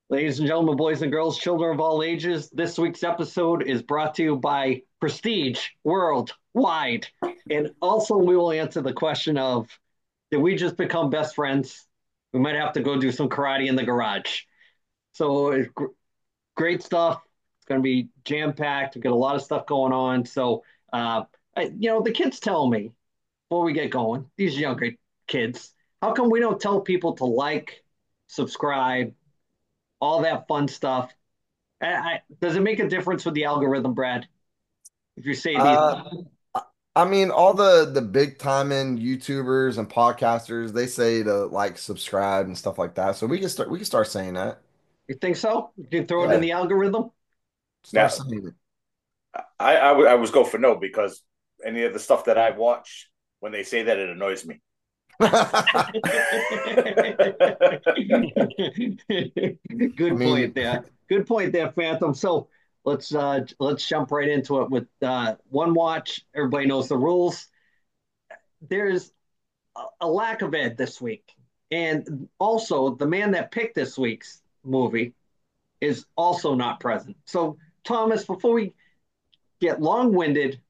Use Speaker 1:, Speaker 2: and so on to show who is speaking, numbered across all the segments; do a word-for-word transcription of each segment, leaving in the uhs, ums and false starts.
Speaker 1: Ladies and gentlemen, boys and girls, children of all ages, this week's episode is brought to you by Prestige Worldwide. And also, we will answer the question of did we just become best friends? We might have to go do some karate in the garage. So, great stuff. It's going to be jam packed. We've got a lot of stuff going on. So, uh, I, you know, the kids tell me before we get going, these younger kids, how come we don't tell people to like, subscribe, all that fun stuff? I, I, does it make a difference with the algorithm, Brad? If you say these,
Speaker 2: Uh, I mean, all the the big timing YouTubers and podcasters, they say to like subscribe and stuff like that. So we can start we can start saying that.
Speaker 1: you think so? You can throw it in
Speaker 2: Yeah,
Speaker 1: the algorithm.
Speaker 2: start
Speaker 3: Now,
Speaker 2: saying
Speaker 3: I, I, w- I was go for no because any of the stuff that I watch, when they say that, it annoys me.
Speaker 2: it. I
Speaker 1: Good point
Speaker 2: mean,
Speaker 1: there. Good point there, Phantom. So let's uh, let's jump right into it with uh, one watch. Everybody knows the rules. There's a, a lack of Ed this week, and also the man that picked this week's movie is also not present. So Thomas, before we get long-winded,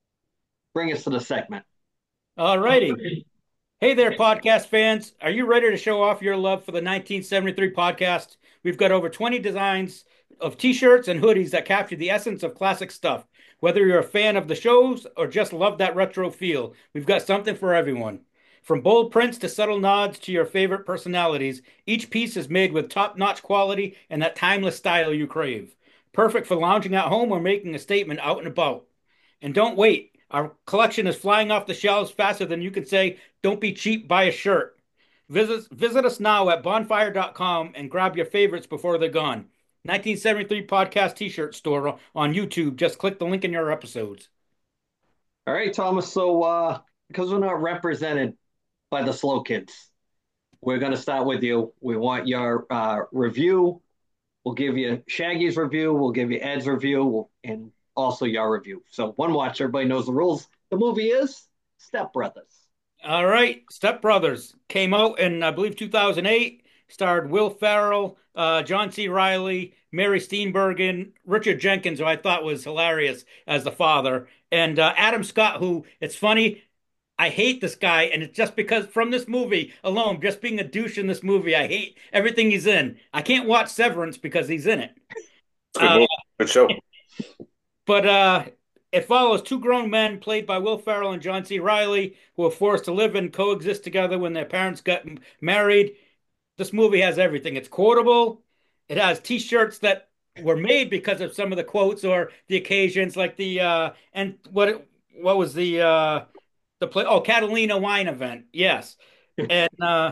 Speaker 1: bring us to the segment.
Speaker 4: All righty. Hey there, podcast fans. Are you ready to show off your love for the nineteen seventy-three podcast? We've got over twenty designs of t-shirts and hoodies that capture the essence of classic stuff. Whether you're a fan of the shows or just love that retro feel, we've got something for everyone. From bold prints to subtle nods to your favorite personalities, each piece is made with top-notch quality and that timeless style you crave. Perfect for lounging at home or making a statement out and about. And don't wait. Our collection is flying off the shelves faster than you can say, don't be cheap, buy a shirt. Visit, visit us now at bonfire dot com and grab your favorites before they're gone. nineteen seventy-three Podcast t shirt store on YouTube. Just click the link in your episodes.
Speaker 1: All right, Thomas. So uh, because we're not represented by the slow kids, we're going to start with you. We want your uh, review. We'll give you Shaggy's review. We'll give you Ed's review, and also your review. So one watch. Everybody knows the rules. The movie is Step Brothers.
Speaker 4: All right. Step Brothers came out in, I believe, two thousand eight. Starred Will Ferrell, uh, John C. Riley, Mary Steenburgen, Richard Jenkins, who I thought was hilarious as the father, and uh, Adam Scott, who it's funny. I hate this guy, and it's just because from this movie alone, just being a douche in this movie, I hate everything he's in. I can't watch Severance because he's in it.
Speaker 3: It's a good
Speaker 4: Uh,
Speaker 3: movie, good show.
Speaker 4: but uh, it follows two grown men played by Will Ferrell and John C. Riley who are forced to live and coexist together when their parents got married. This movie has everything. It's quotable. It has T-shirts that were made because of some of the quotes or the occasions, like the uh, and what what was the uh, the play? Oh, Catalina wine event. Yes, and uh,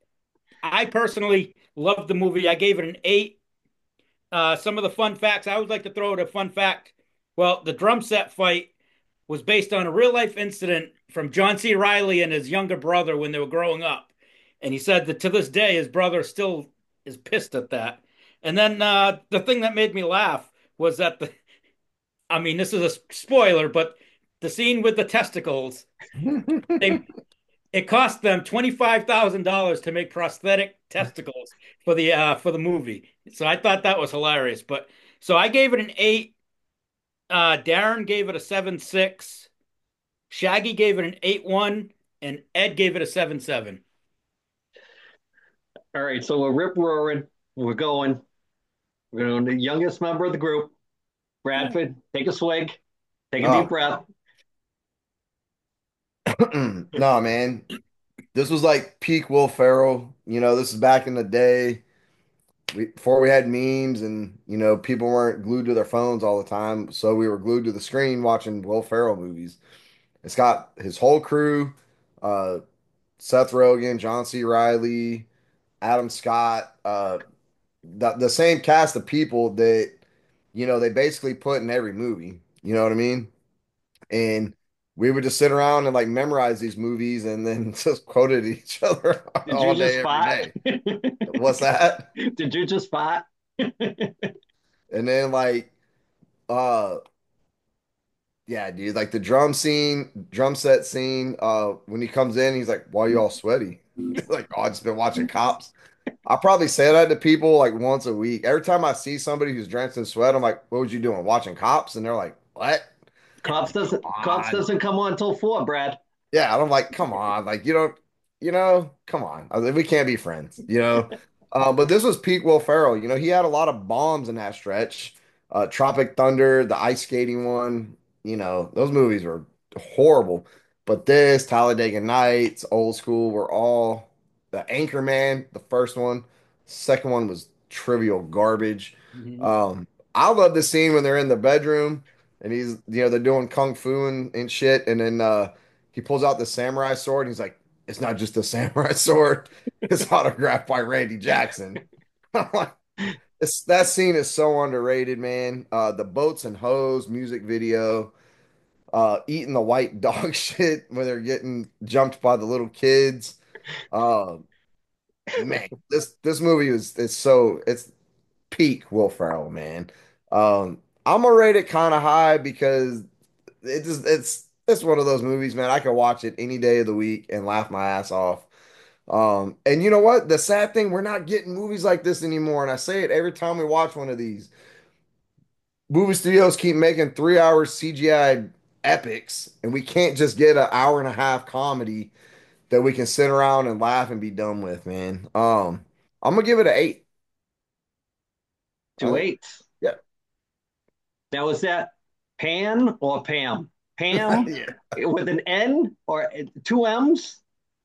Speaker 4: I personally loved the movie. I gave it an eight. Uh, some of the fun facts. I would like to throw out a fun fact. Well, the drum set fight was based on a real life incident from John C. Riley and his younger brother when they were growing up. And he said that to this day, his brother still is pissed at that. And then uh, the thing that made me laugh was that the, I mean, this is a spoiler, but the scene with the testicles, they,
Speaker 2: that.
Speaker 4: it cost them twenty-five thousand dollars to make prosthetic testicles for the uh, for the movie. So I thought that was hilarious. But so I gave it an eight. Uh, Darren gave it a seven six. Shaggy gave it an eight one, and Ed gave it a seven seven.
Speaker 1: All right, so we're rip roaring. We're going. We're going to the youngest member of the group, Bradford. Take a swig. Take a deep
Speaker 2: Oh,
Speaker 1: breath.
Speaker 2: no, man. This was like peak Will Ferrell. You know, this is back in the day we, before we had memes and, you know, people weren't glued to their phones all the time. So we were glued to the screen watching Will Ferrell movies. It's got his whole crew, uh, Seth Rogen, John C. Riley, Adam Scott, uh, the, the same cast of people that, you know, they basically put in every movie. You know what I mean? And we would just sit around and like memorize these movies and then just quote at each other
Speaker 1: Did you
Speaker 2: all
Speaker 1: just
Speaker 2: day, every
Speaker 1: spot?
Speaker 2: day. What's that?
Speaker 1: Did you just spot?
Speaker 2: And then like, uh, yeah, dude, like the drum scene, drum set scene, uh, when he comes in, he's like, why are you all sweaty? Like, oh, I've just been watching Cops. I probably say that to people like once a week. Every time I see somebody who's drenched in sweat, I'm like, "What was you doing? Watching Cops?" And they're like, "What?
Speaker 1: Cops
Speaker 2: Come
Speaker 1: doesn't Cops
Speaker 2: on."
Speaker 1: doesn't come on until four, Brad.
Speaker 2: Yeah, and I'm like, "Come on, like you don't, you know, come on. I was like, we can't be friends, you know." Uh, but this was peak Will Ferrell. You know, he had a lot of bombs in that stretch. Uh, Tropic Thunder, the ice skating one. You know, those movies were horrible. But this, Talladega Nights, Old School, were all the Anchorman, the first one. Second one was trivial garbage.
Speaker 4: Mhm.
Speaker 2: Um, I love the scene when they're in the bedroom and he's, you know, they're doing kung fu and, and shit, and then uh, he pulls out the samurai sword. And he's like, "It's not just a samurai sword; it's autographed by Randy Jackson." I'm like, it's, that scene is so underrated, man. Uh, the boats and hose music video, uh, eating the white dog shit when they're getting jumped by the little kids. Uh, man, this this movie is it's so it's peak Will Ferrell, man. Um, I'm gonna rate it kind of high because it just it's it's one of those movies, man. I can watch it any day of the week and laugh my ass off. Um, and you know what? The sad thing, we're not getting movies like this anymore. And I say it every time we watch one of these. Movie studios keep making three hour C G I epics, and we can't just get an hour and a half comedy that we can sit around and laugh and be done with, man. Um, I'm gonna give it an eight. I
Speaker 1: Two
Speaker 2: think,
Speaker 1: eights.
Speaker 2: yeah,
Speaker 1: Now is that Pan or Pam? Pam
Speaker 2: yeah.
Speaker 1: with an N or two M's?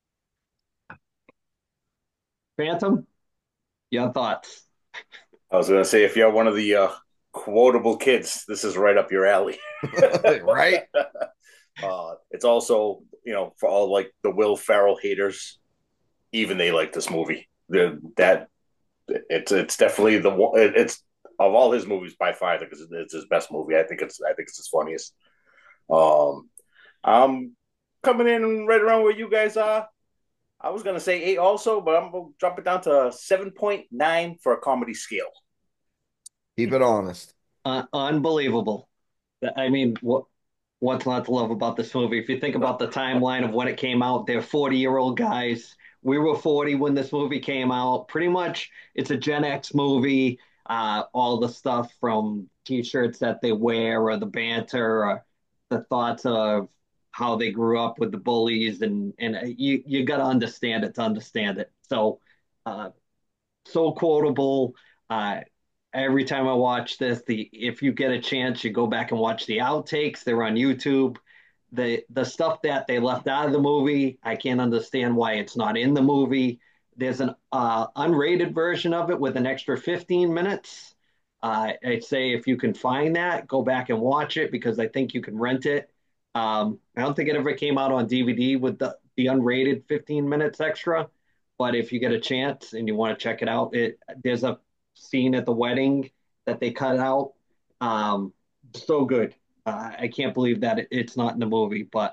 Speaker 1: Phantom? Your thoughts?
Speaker 3: I was going to say, if you're one of the uh, quotable kids, this is right up your alley.
Speaker 2: Right?
Speaker 3: uh, it's also, you know, for all like the Will Ferrell haters, even they like this movie. The, that it's it's definitely the it's of all his movies by far. I think it's, it's his best movie. I think it's I think it's his funniest. Um, I'm coming in right around where you guys are. I was gonna say eight also, but I'm gonna drop it down to seven point nine for a comedy scale.
Speaker 2: Keep it honest.
Speaker 1: Uh, unbelievable. I mean, what what's not to love about this movie? If you think about the timeline of when it came out, they're forty year old guys. We were forty when this movie came out. Pretty much, it's a Gen X movie. Uh, all the stuff from T-shirts that they wear, or the banter, or the thoughts of how they grew up with the bullies, and and uh, you you got to understand it to understand it. So, uh, so quotable. Uh, every time I watch this, the if you get a chance, you go back and watch the outtakes. They're on YouTube. The the stuff that they left out of the movie, I can't understand why it's not in the movie. There's an uh, unrated version of it with an extra fifteen minutes. Uh, I'd say if you can find that, go back and watch it because I think you can rent it. Um, I don't think it ever came out on D V D with the, the unrated fifteen minutes extra. But if you get a chance and you want to check it out, it there's a scene at the wedding that they cut out. Um, so good. Uh, I can't believe that it, it's not in the movie, but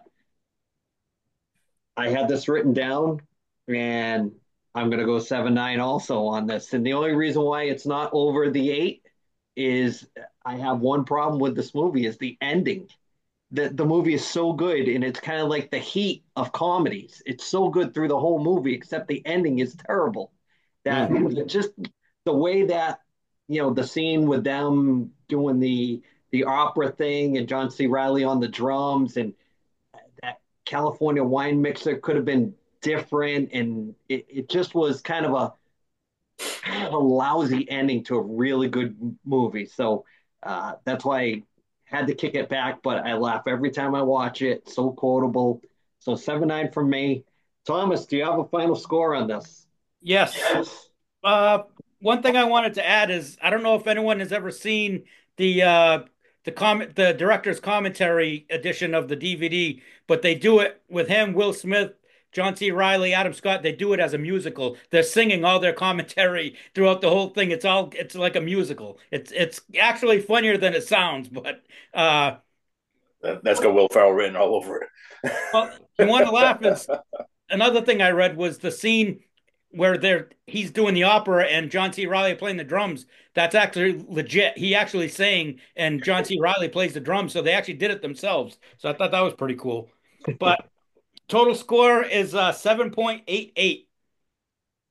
Speaker 1: I had this written down, and I'm gonna go seven nine also on this. And the only reason why it's not over the eight is I have one problem with this movie is the ending. The the movie is so good, and it's kind of like the heat of comedies. It's so good through the whole movie, except the ending is terrible. That
Speaker 2: Mm.
Speaker 1: just the way that you know the scene with them doing the the opera thing and John C. Riley on the drums and that California wine mixer could have been different, and it, it just was kind of a kind of a lousy ending to a really good movie. So uh, that's why I had to kick it back, but I laugh every time I watch it. So quotable. So seven nine from me. Thomas, do you have a final score on this?
Speaker 4: Yes. Uh, one thing I wanted to add is I don't know if anyone has ever seen the uh the comment the director's commentary edition of the D V D, but they do it with him, Will Smith, John C. Riley, Adam Scott. They do it as a musical. They're singing all their commentary throughout the whole thing. It's all it's like a musical. It's it's actually funnier than it sounds, but uh
Speaker 3: That, that's got Will Ferrell written all over
Speaker 4: well, you want to laugh
Speaker 3: it.
Speaker 4: is another thing I read was the scene where they're he's doing the opera and John C. Riley playing the drums. That's actually legit. He actually sang and John C. Riley plays the drums, so they actually did it themselves. So I thought that was pretty cool. But total score is uh seven point eight eight.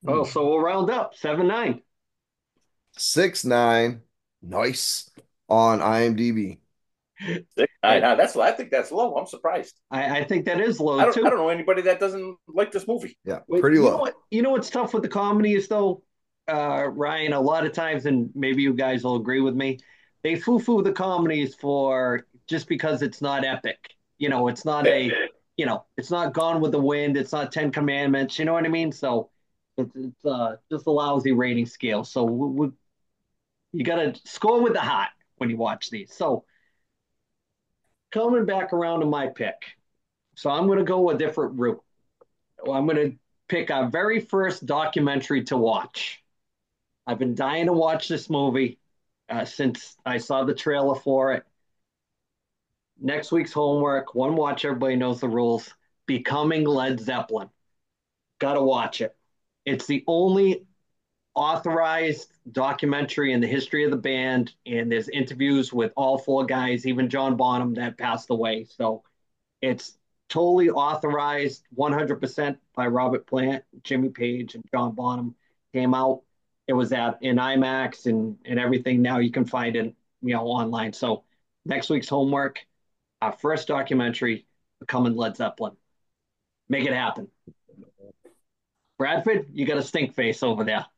Speaker 1: Oh, so we'll round up seven nine.
Speaker 2: Six nine, nice on IMDb.
Speaker 3: Six, nine,
Speaker 1: And
Speaker 3: nine. That's I think that's low. I'm surprised.
Speaker 1: I, I think that is low
Speaker 3: I don't I
Speaker 1: too.
Speaker 3: don't know anybody that doesn't like this movie.
Speaker 2: Yeah,
Speaker 1: But
Speaker 2: pretty
Speaker 1: you know
Speaker 2: low.
Speaker 1: what? You know what's tough with the comedies though, uh, Ryan. A lot of times, and maybe you guys will agree with me, they foo-foo the comedies for just because it's not epic. You know, it's not a, you know, it's not Gone with the Wind. It's not Ten Commandments. You know what I mean? So it's, it's uh, just a lousy rating scale. So we, we, you got to score with the heart when you watch these. So coming back around to my pick. So I'm going to go a different route. Well, I'm going to pick our very first documentary to watch. I've been dying to watch this movie uh, since I saw the trailer for it. Next week's homework, one watch, everybody knows the rules. Becoming Led Zeppelin. Gotta watch it. It's the only authorized documentary in the history of the band, and there's interviews with all four guys, even John Bonham that passed away. So it's totally authorized one hundred percent by Robert Plant, Jimmy Page, and John Bonham. Came out. It was at in IMAX and, and everything. Now you can find it, you know, online. So next week's homework, our first documentary, Becoming Led Zeppelin. Make it happen. Bradford, you got a stink face over there.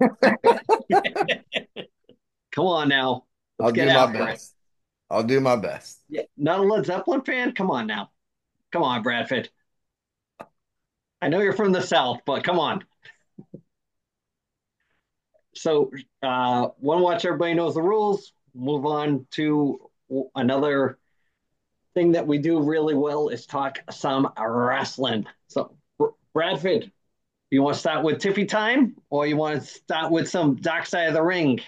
Speaker 1: Come on now. Let's
Speaker 2: I'll
Speaker 1: get
Speaker 2: do my
Speaker 1: after it.
Speaker 2: best. I'll do my best.
Speaker 1: Yeah, not a Led Zeppelin fan? Come on now. Come on, Bradford. I know you're from the South, but come on. So, uh, one watch, everybody knows the rules. Move on to another thing that we do really well is talk some wrestling. So, Bradford, you want to start with Tiffy time or you want to start with some Dark Side of the Ring?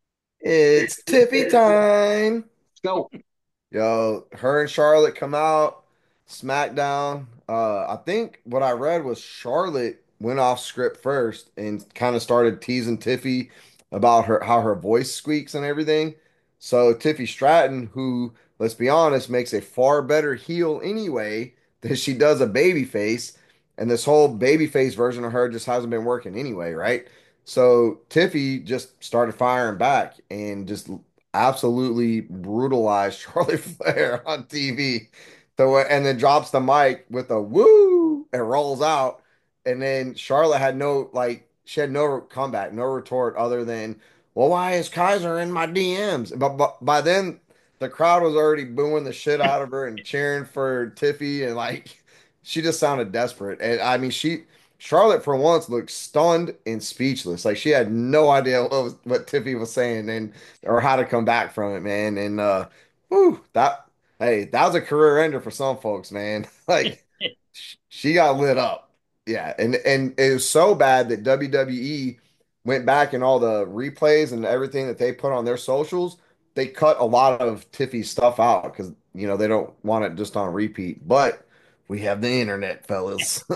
Speaker 2: It's Tiffy time.
Speaker 1: Let's go.
Speaker 2: Yo, her and Charlotte come out, SmackDown. Uh, I think what I read was Charlotte went off script first and kind of started teasing Tiffy about her how her voice squeaks and everything. So Tiffy Stratton, who, let's be honest, makes a far better heel anyway than she does a baby face, and this whole baby face version of her just hasn't been working anyway, right? So Tiffy just started firing back and just absolutely brutalized Charlie Flair on T V. So and then drops the mic with a woo and rolls out. And then Charlotte had no like she had no comeback, no retort other than, well, why is Kaiser in my D Ms? But, but by then the crowd was already booing the shit out of her and cheering for Tiffy and like she just sounded desperate. And I mean she Charlotte for once looked stunned and speechless. Like she had no idea what was, what Tiffy was saying. And or how to come back from it, man. And uh, whew, that hey, that was a career ender for some folks, man. Like sh- she got lit up, yeah. And and it was so bad that W W E went back and all the replays and everything that they put on their socials. They cut a lot of Tiffy's stuff out because you know they don't want it just on repeat. But we have the internet, fellas.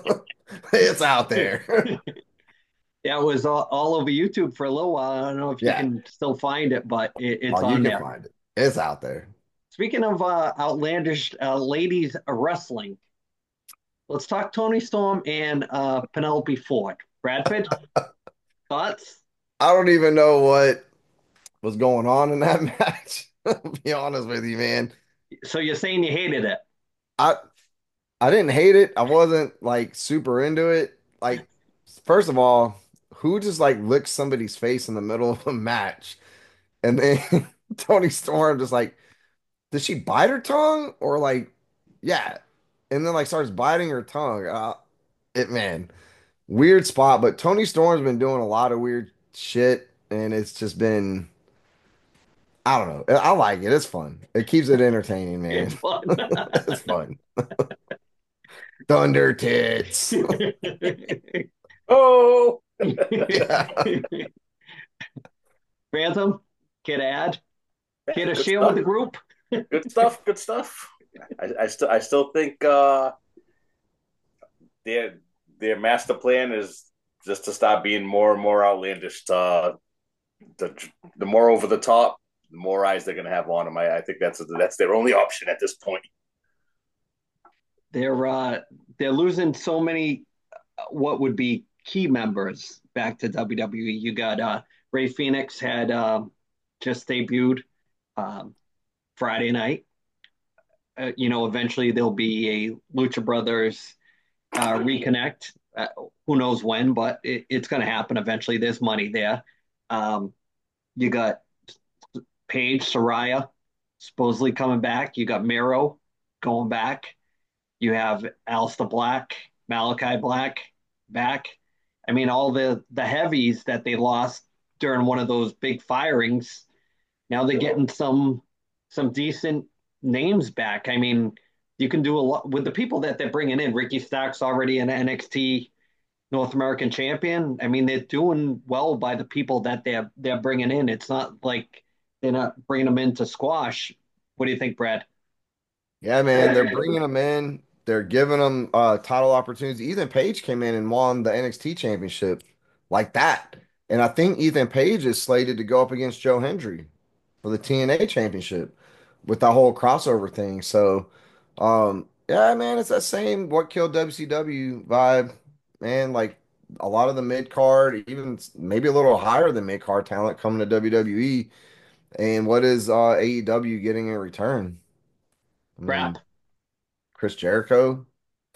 Speaker 2: It's out there.
Speaker 1: Yeah, it was all, all over YouTube for a little while. I don't know if you
Speaker 2: Yeah.
Speaker 1: can still find it, but it, it's
Speaker 2: Oh, you
Speaker 1: on
Speaker 2: can
Speaker 1: there.
Speaker 2: find it. It's out there.
Speaker 1: Speaking of uh, outlandish uh, ladies wrestling, let's talk Tony Storm and uh, Penelope Ford. Bradford, thoughts?
Speaker 2: I don't even know what was going on in that match. I'll be honest with you, man.
Speaker 1: So you're saying you hated it?
Speaker 2: I I didn't hate it. I wasn't like super into it. Like, first of all, who just like licks somebody's face in the middle of a match? And then Tony Storm just like, did she bite her tongue or like, yeah, and then like starts biting her tongue. Uh, it man, weird spot. But Tony Storm's been doing a lot of weird shit, and it's just been. I don't know. I like it. It's fun. It keeps it entertaining, man.
Speaker 1: It's fun.
Speaker 2: It's fun. Thunder tits.
Speaker 3: Oh,
Speaker 1: Phantom, kid ad, kid a
Speaker 3: good
Speaker 1: share
Speaker 3: stuff.
Speaker 1: with the group.
Speaker 3: Good stuff. Good stuff. I, I still I still think uh, their their master plan is just to stop being more and more outlandish. Uh, the the more over the top, the more eyes they're going to have on them. I, I think that's that's their only option at this point.
Speaker 1: They're uh, they're losing so many uh, what would be key members back to W W E. You got uh, Ray Phoenix had um, just debuted um, Friday night. Uh, you know, eventually there'll be a Lucha Brothers uh, reconnect. Uh, who knows when, but it, it's going to happen eventually. There's money there. Um, you got Paige Soraya supposedly coming back. You got Miro going back. You have Aleister Black, Malachi Black back. I mean, all the the heavies that they lost during one of those big firings. Now they're getting some some decent names back. I mean, you can do a lot with the people that they're bringing in. Ricky Starks already an N X T North American champion. I mean, they're doing well by the people that they're they're bringing in. It's not like they're not bringing them in to squash. What do you think, Brad?
Speaker 2: Yeah, man, they're bringing them in. They're giving them uh, title opportunities. Ethan Page came in and won the N X T championship like that. And I think Ethan Page is slated to go up against Joe Hendry for the T N A championship with that whole crossover thing. So, um, yeah, man, it's that same what killed W C W vibe, man. Like a lot of the mid card, even maybe a little higher than mid card talent coming to W W E. And what is uh, A E W getting in return? I
Speaker 1: Crap.
Speaker 2: mean, Chris Jericho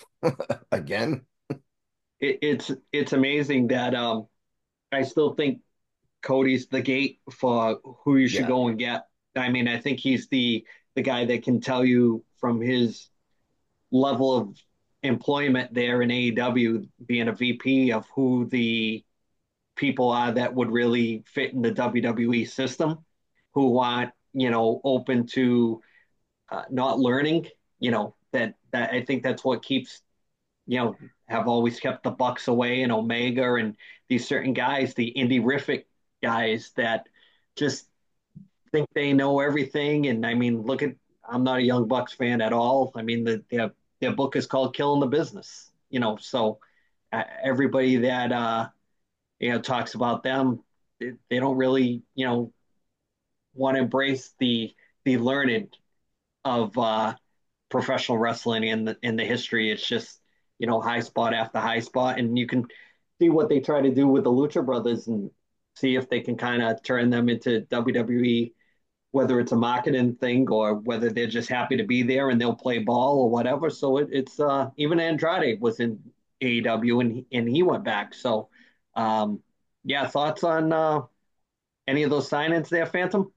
Speaker 2: again.
Speaker 1: It, it's it's amazing that um, I still think Cody's the gate for who you should
Speaker 2: Yeah.
Speaker 1: go and get. I mean, I think he's the the guy that can tell you from his level of employment there in A E W, being a V P, of who the people are that would really fit in the W W E system, who want, you know, open to uh, not learning. You know, that that I think that's what keeps, you know, have always kept the Bucks away, and Omega and these certain guys, the indie rific guys that just think they know everything. And I mean, look at, I'm not a Young Bucks fan at all. I mean, the, their their book is called Killing the Business. You know, so uh, everybody that uh, you know talks about them, they, they don't really, you know, want to embrace the the learned of uh, professional wrestling in the in the history. It's just, you know, high spot after high spot, and you can see what they try to do with the Lucha Brothers and see if they can kind of turn them into W W E, whether it's a marketing thing or whether they're just happy to be there and they'll play ball or whatever. So it, it's uh, even Andrade was in A E W and he, and he went back. So um, yeah, thoughts on uh, any of those signings there, Phantom?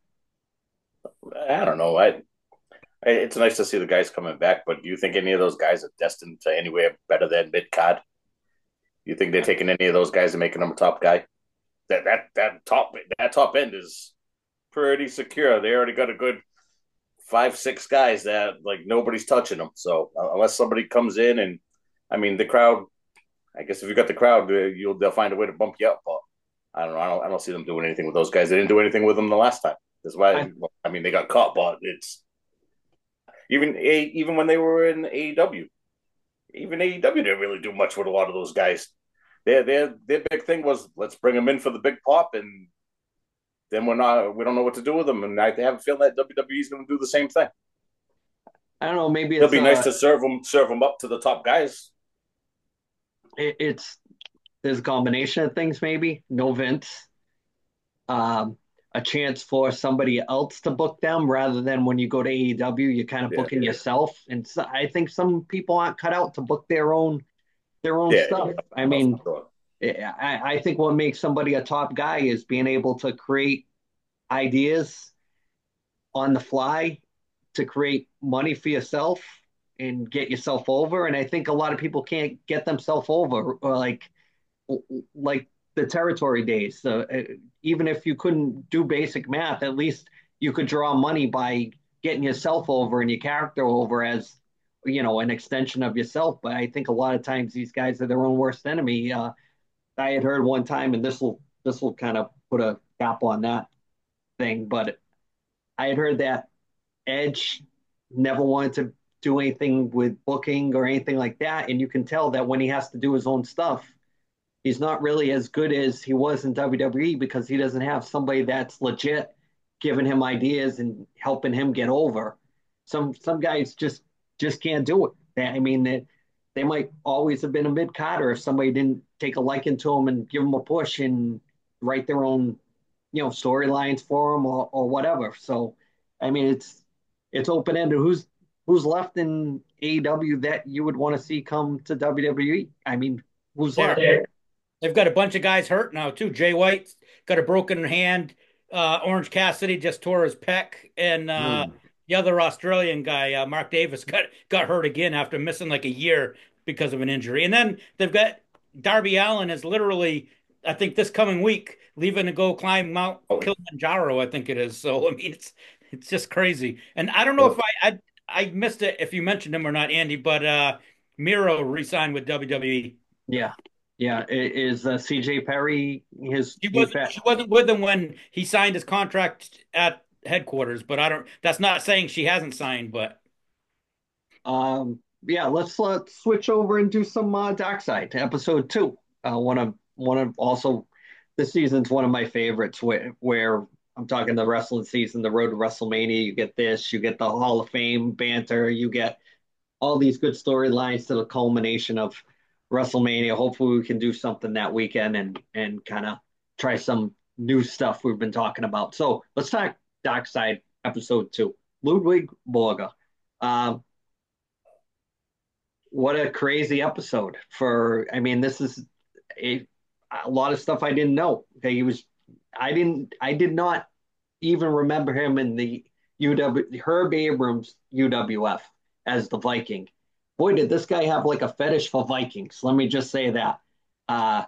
Speaker 3: I don't know. I it's nice to see the guys coming back, but do you think any of those guys are destined to anywhere better than mid card? Do you think they're taking any of those guys and making them a top guy? That that that top that top end is pretty secure. They already got a good five six guys that like nobody's touching them. So uh, unless somebody comes in and I mean the crowd, I guess if you got the crowd, uh, you'll they'll find a way to bump you up. But I don't know. I don't I don't see them doing anything with those guys. They didn't do anything with them the last time. That's why I, I mean they got caught, but it's even a even when they were in A E W, even A E W didn't really do much with a lot of those guys. Their their their big thing was let's bring them in for the big pop, and then we're not we don't know what to do with them. And I have a feeling that W W E is going to do the same thing.
Speaker 1: I don't know. Maybe
Speaker 3: It'll
Speaker 1: it's
Speaker 3: be nice
Speaker 1: uh,
Speaker 3: to serve them serve them up to the top guys.
Speaker 1: it, it's there's a combination of things. Maybe no Vince, um, a chance for somebody else to book them rather than when you go to A E W, you're kind of
Speaker 3: Yeah,
Speaker 1: booking yourself. And so I think some people aren't cut out to book their own their own
Speaker 3: yeah.
Speaker 1: stuff. I
Speaker 3: Oh,
Speaker 1: mean,
Speaker 3: for sure.
Speaker 1: I, I think what makes somebody a top guy is being able to create ideas on the fly to create money for yourself and get yourself over. And I think a lot of people can't get themselves over, or like like the territory days. So uh, even if you couldn't do basic math, at least you could draw money by getting yourself over and your character over as, you know, an extension of yourself. But I think a lot of times these guys are their own worst enemy. Uh, I had heard one time, and this will this will kind of put a cap on that thing, but I had heard that Edge never wanted to do anything with booking or anything like that, and you can tell that when he has to do his own stuff, he's not really as good as he was in W W E because he doesn't have somebody that's legit giving him ideas and helping him get over. Some some guys just just can't do it. I mean, they might always have been a mid Carter if somebody didn't take a liking to them and give them a push and write their own, you know, storylines for them or, or whatever. So, I mean, it's it's open ended. Who's who's left in A E W that you would want to see come to W W E? I mean, who's
Speaker 4: There.
Speaker 1: left?
Speaker 4: They've got a bunch of guys hurt now too. Jay White's got a broken hand. Uh, Orange Cassidy just tore his pec, and uh,
Speaker 2: Hmm.
Speaker 4: the other Australian guy, uh, Mark Davis, got got hurt again after missing like a year because of an injury. And then they've got Darby Allin is literally, I think, this coming week leaving to go climb Mount
Speaker 3: Oh,
Speaker 4: Kilimanjaro. I think it is. So I mean, it's it's just crazy. And I don't know if
Speaker 2: Yep.
Speaker 4: I I, I missed it if you mentioned him or not, Andy, but uh, Miro re-signed with W W E.
Speaker 1: Yeah, yeah. Is uh, C J Perry his
Speaker 4: She
Speaker 1: he's
Speaker 4: wasn't
Speaker 1: back?
Speaker 4: she wasn't with him when he signed his contract at headquarters, but I don't that's not saying she hasn't signed, but
Speaker 1: Um, yeah, let's let's switch over and do some uh, Dark Side episode two. Uh, one of one of also this season's one of my favorites where where I'm talking the wrestling season, the road to WrestleMania. You get this, you get the Hall of Fame banter, you get all these good storylines to the culmination of WrestleMania. Hopefully, we can do something that weekend and and kind of try some new stuff we've been talking about. So let's talk Dark Side episode two. Ludwig Borga. Um, what a crazy episode for, I mean, this is a, a lot of stuff I didn't know. Okay, he was, I didn't, I did not even remember him in the U W, Herb Abrams U W F as the Viking. Boy, did this guy have like a fetish for Vikings. Let me just say that. Uh,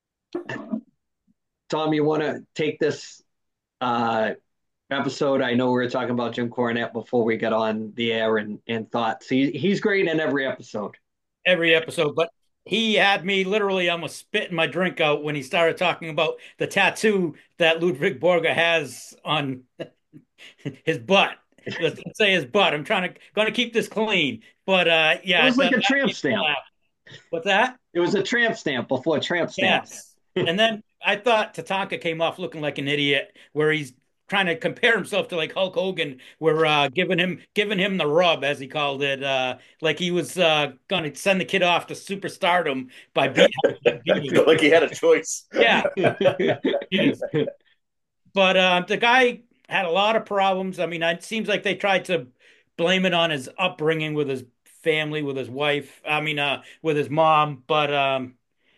Speaker 1: Tom, you want to take this uh, episode? I know we were talking about Jim Cornette before we got on the air and, and thoughts. He, he's great in every episode.
Speaker 4: every episode. But he had me literally almost spitting my drink out when he started talking about the tattoo that Ludwig Borga has on his butt. Let's say his butt. I'm trying to going to keep this clean, but uh,
Speaker 1: It
Speaker 4: yeah,
Speaker 1: was like
Speaker 4: that,
Speaker 1: a
Speaker 4: that
Speaker 1: tramp
Speaker 4: made me
Speaker 1: stamp.
Speaker 4: laugh. What's that?
Speaker 1: It was a tramp stamp before tramp stamps.
Speaker 4: Yes. And then I thought Tatanka came off looking like an idiot, where he's trying to compare himself to like Hulk Hogan, where uh, giving him giving him the rub, as he called it, uh, like he was uh, going to send the kid off to superstardom by beat,
Speaker 3: I
Speaker 4: beating him.
Speaker 3: feel like he had a choice.
Speaker 4: Yeah, geez. But uh, the guy had a lot of problems. I mean, it seems like they tried to blame it on his upbringing with his family, with his wife. I mean, uh, with his mom. But um,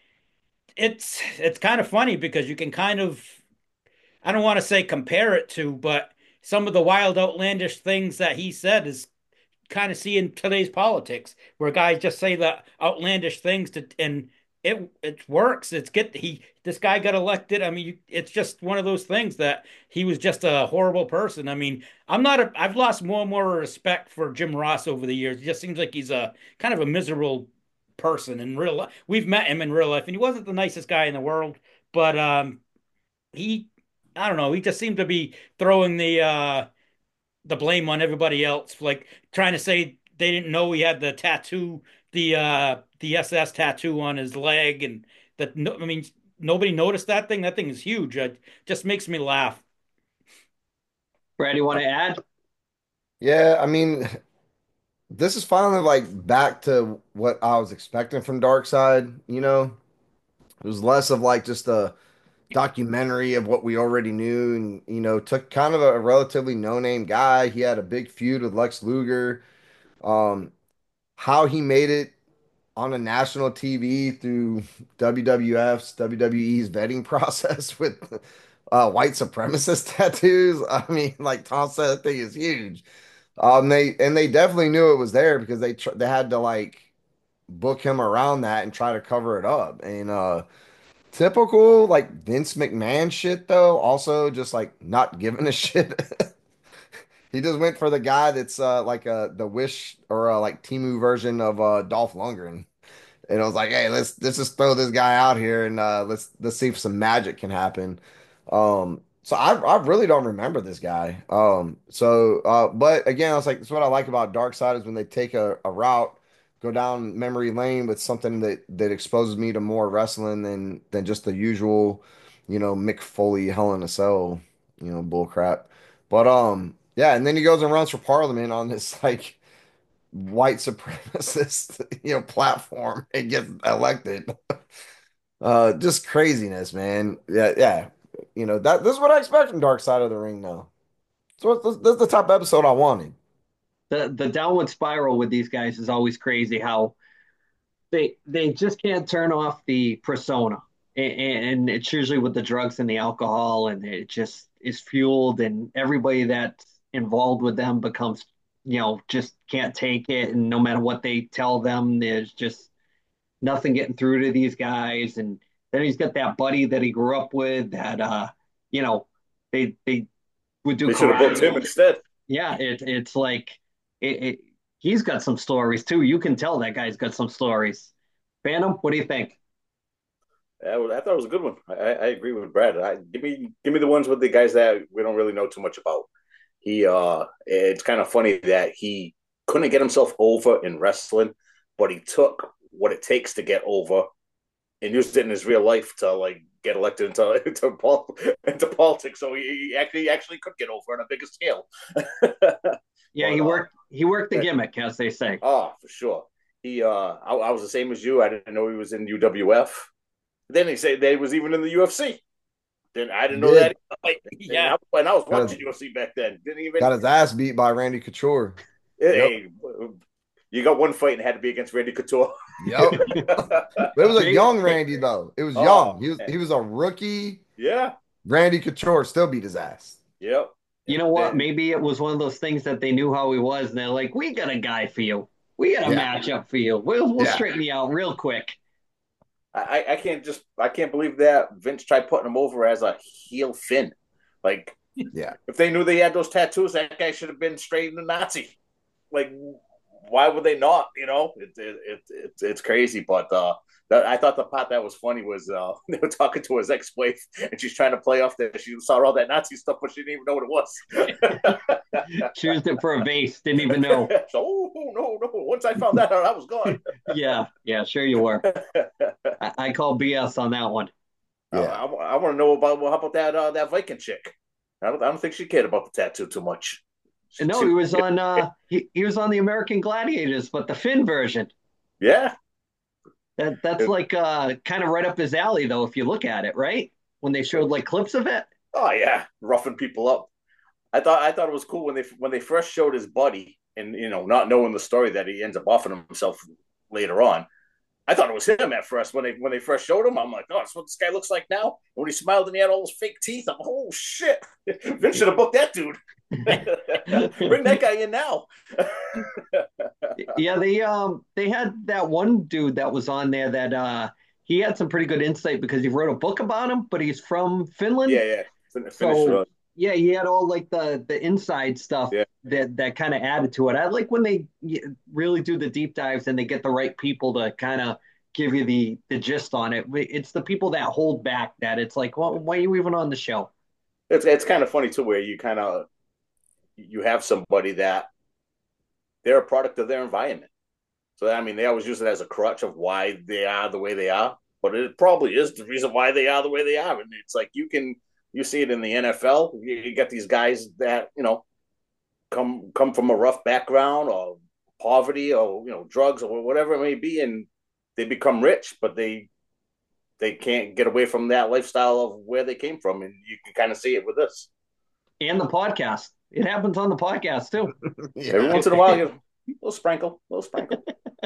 Speaker 4: it's it's kind of funny because you can kind of I don't want to say compare it to, but some of the wild, outlandish things that he said is kind of see in today's politics, where guys just say the outlandish things to and it it works. It's get he this guy got elected. I mean, you, it's just one of those things that he was just a horrible person. I mean, I'm not a I've lost more and more respect for Jim Ross over the years. It just seems like he's a kind of a miserable person in real life. We've met him in real life, and he wasn't the nicest guy in the world, but um, he I don't know. He just seemed to be throwing the uh the blame on everybody else, like trying to say they didn't know he had the tattoo, the uh the S S tattoo on his leg, and that no, I mean nobody noticed that thing. That thing is huge. It just makes me laugh.
Speaker 1: Brad, you want to add?
Speaker 2: Yeah, I mean, this is finally like back to what I was expecting from Dark Side, you know? It was less of like just a documentary of what we already knew and, you know, took kind of a relatively no-name guy. He had a big feud with Lex Luger. Um, how he made it on a national T V through W W F's, W W E's vetting process with uh, white supremacist tattoos. I mean, like Tom said, that thing is huge. Um, they and they definitely knew it was there because they tr they had to like book him around that and try to cover it up. And uh, typical like Vince McMahon shit though. Also, just like not giving a shit. He just went for the guy that's uh, like uh, the Wish or uh, like Timu version of uh, Dolph Lundgren. And I was like, hey, let's let's just throw this guy out here and uh, let's let's see if some magic can happen. Um, so I I really don't remember this guy. Um, so uh, but again, I was like, that's what I like about Dark Side is when they take a, a route, go down memory lane with something that that exposes me to more wrestling than than just the usual, you know, Mick Foley Hell in a Cell, you know, bull crap. But um, yeah, and then he goes and runs for Parliament on this like white supremacist, you know, platform and gets elected. Uh, just craziness, man. Yeah, yeah. You know that this is what I expect from Dark Side of the Ring now. So this, this is the type of episode I wanted.
Speaker 1: The the downward spiral with these guys is always crazy. How they they just can't turn off the persona, and, and it's usually with the drugs and the alcohol, and it just is fueled, and everybody that's involved with them becomes, you know, just can't take it, and no matter what they tell them, there's just nothing getting through to these guys. And then he's got that buddy that he grew up with that, uh, you know, they they would do
Speaker 3: They should have booked him
Speaker 1: karate.
Speaker 3: instead.
Speaker 1: Yeah, it, it's like it, it, he's got some stories too. You can tell that guy's got some stories. Phantom, what do you think?
Speaker 3: I, I thought it was a good one. I, I agree with Brad. I, give me give me the ones with the guys that we don't really know too much about. He uh, it's kind of funny that he couldn't get himself over in wrestling, but he took what it takes to get over and used it in his real life to like get elected into into, pol- into politics. So he, he actually he actually could get over on a bigger scale.
Speaker 1: Yeah,
Speaker 3: But
Speaker 1: he
Speaker 3: uh,
Speaker 1: worked he worked the gimmick, as they say.
Speaker 3: oh, for sure. He uh, I, I was the same as you. I didn't know he was in U W F. Then he said that he was even in the U F C. Then I
Speaker 2: He
Speaker 3: didn't know that.
Speaker 2: did.
Speaker 3: Like, and
Speaker 4: Yeah.
Speaker 3: I, and I was
Speaker 2: Got
Speaker 3: watching
Speaker 2: his,
Speaker 3: U F C back then. Didn't even.
Speaker 2: got his ass beat by Randy Couture. Yep.
Speaker 3: Hey, you got one fight and had to be against Randy Couture.
Speaker 2: Yep. But it was a young Randy though. It was
Speaker 3: Oh,
Speaker 2: young. He was
Speaker 3: man.
Speaker 2: he was a rookie.
Speaker 3: Yeah.
Speaker 2: Randy Couture still beat his ass.
Speaker 3: Yep.
Speaker 1: You know what?
Speaker 3: Then-
Speaker 1: Maybe it was one of those things that they knew how he was, and they're like, "We got a guy for you. We got a
Speaker 2: Yeah.
Speaker 1: matchup for you. We'll we'll
Speaker 2: Yeah.
Speaker 1: straighten you out real quick."
Speaker 3: I, I can't just I can't believe that Vince tried putting him over as a heel Finn. Like
Speaker 2: Yeah.
Speaker 3: if they knew they had those tattoos, that guy should have been straight in the Nazi. Like why would they not? You know, it, it, it, it it's crazy. But uh, that, I thought the part that was funny was uh, they were talking to his ex-wife, and she's trying to play off that she saw all that Nazi stuff, but she didn't even know what it was.
Speaker 1: She used it for a base, didn't even know.
Speaker 3: So, oh, no, no. Once I found that out, I was gone.
Speaker 1: Yeah, yeah, sure you were. I, I call B S on that one.
Speaker 3: I,
Speaker 2: Yeah.
Speaker 3: I, I want to know about well, how about that uh, that Viking chick? I don't, I don't think she cared about the tattoo too much. She,
Speaker 1: No,
Speaker 3: she-
Speaker 1: he was on uh he, he was on the American Gladiators, but the Finn version.
Speaker 3: yeah,
Speaker 1: That that's
Speaker 3: It-
Speaker 1: like uh kind of right up his alley though, if you look at it, right? When they showed like clips of it.
Speaker 3: oh yeah, roughing people up. I thought I thought it was cool when they when they first showed his buddy, and you know, not knowing the story that he ends up offing himself later on. I thought it was him at first when they when they first showed him. I'm like, oh, that's what this guy looks like now. And when he smiled and he had all those fake teeth, I'm like, oh shit, Vince should have booked that dude. Bring that guy in now.
Speaker 1: Yeah, they um they had that one dude that was on there that uh he had some pretty good insight because he wrote a book about him, but he's from Finland.
Speaker 3: Yeah, yeah. Fin- Finish
Speaker 1: So
Speaker 3: uh,
Speaker 1: yeah, he had all like the the inside stuff
Speaker 3: Yeah.
Speaker 1: that that kind of added to it. I like when they y- really do the deep dives and they get the right people to kind of give you the the gist on it. It's the people that hold back that it's like, well, why are you even on the show?
Speaker 3: it's it's kind of funny too, where you kind of you have somebody that they're a product of their environment. So I mean, they always use it as a crutch of why they are the way they are, but it probably is the reason why they are the way they are. And it's like you can you see it in the N F L. You, you get these guys that you know come come from a rough background or poverty or you know drugs or whatever it may be, and they become rich, but they they can't get away from that lifestyle of where they came from, and you can kind of see it with this.
Speaker 1: And the podcast. It happens on the podcast too.
Speaker 3: Every
Speaker 2: Yeah.
Speaker 3: once in a while, you a little sprinkle, a little sprinkle.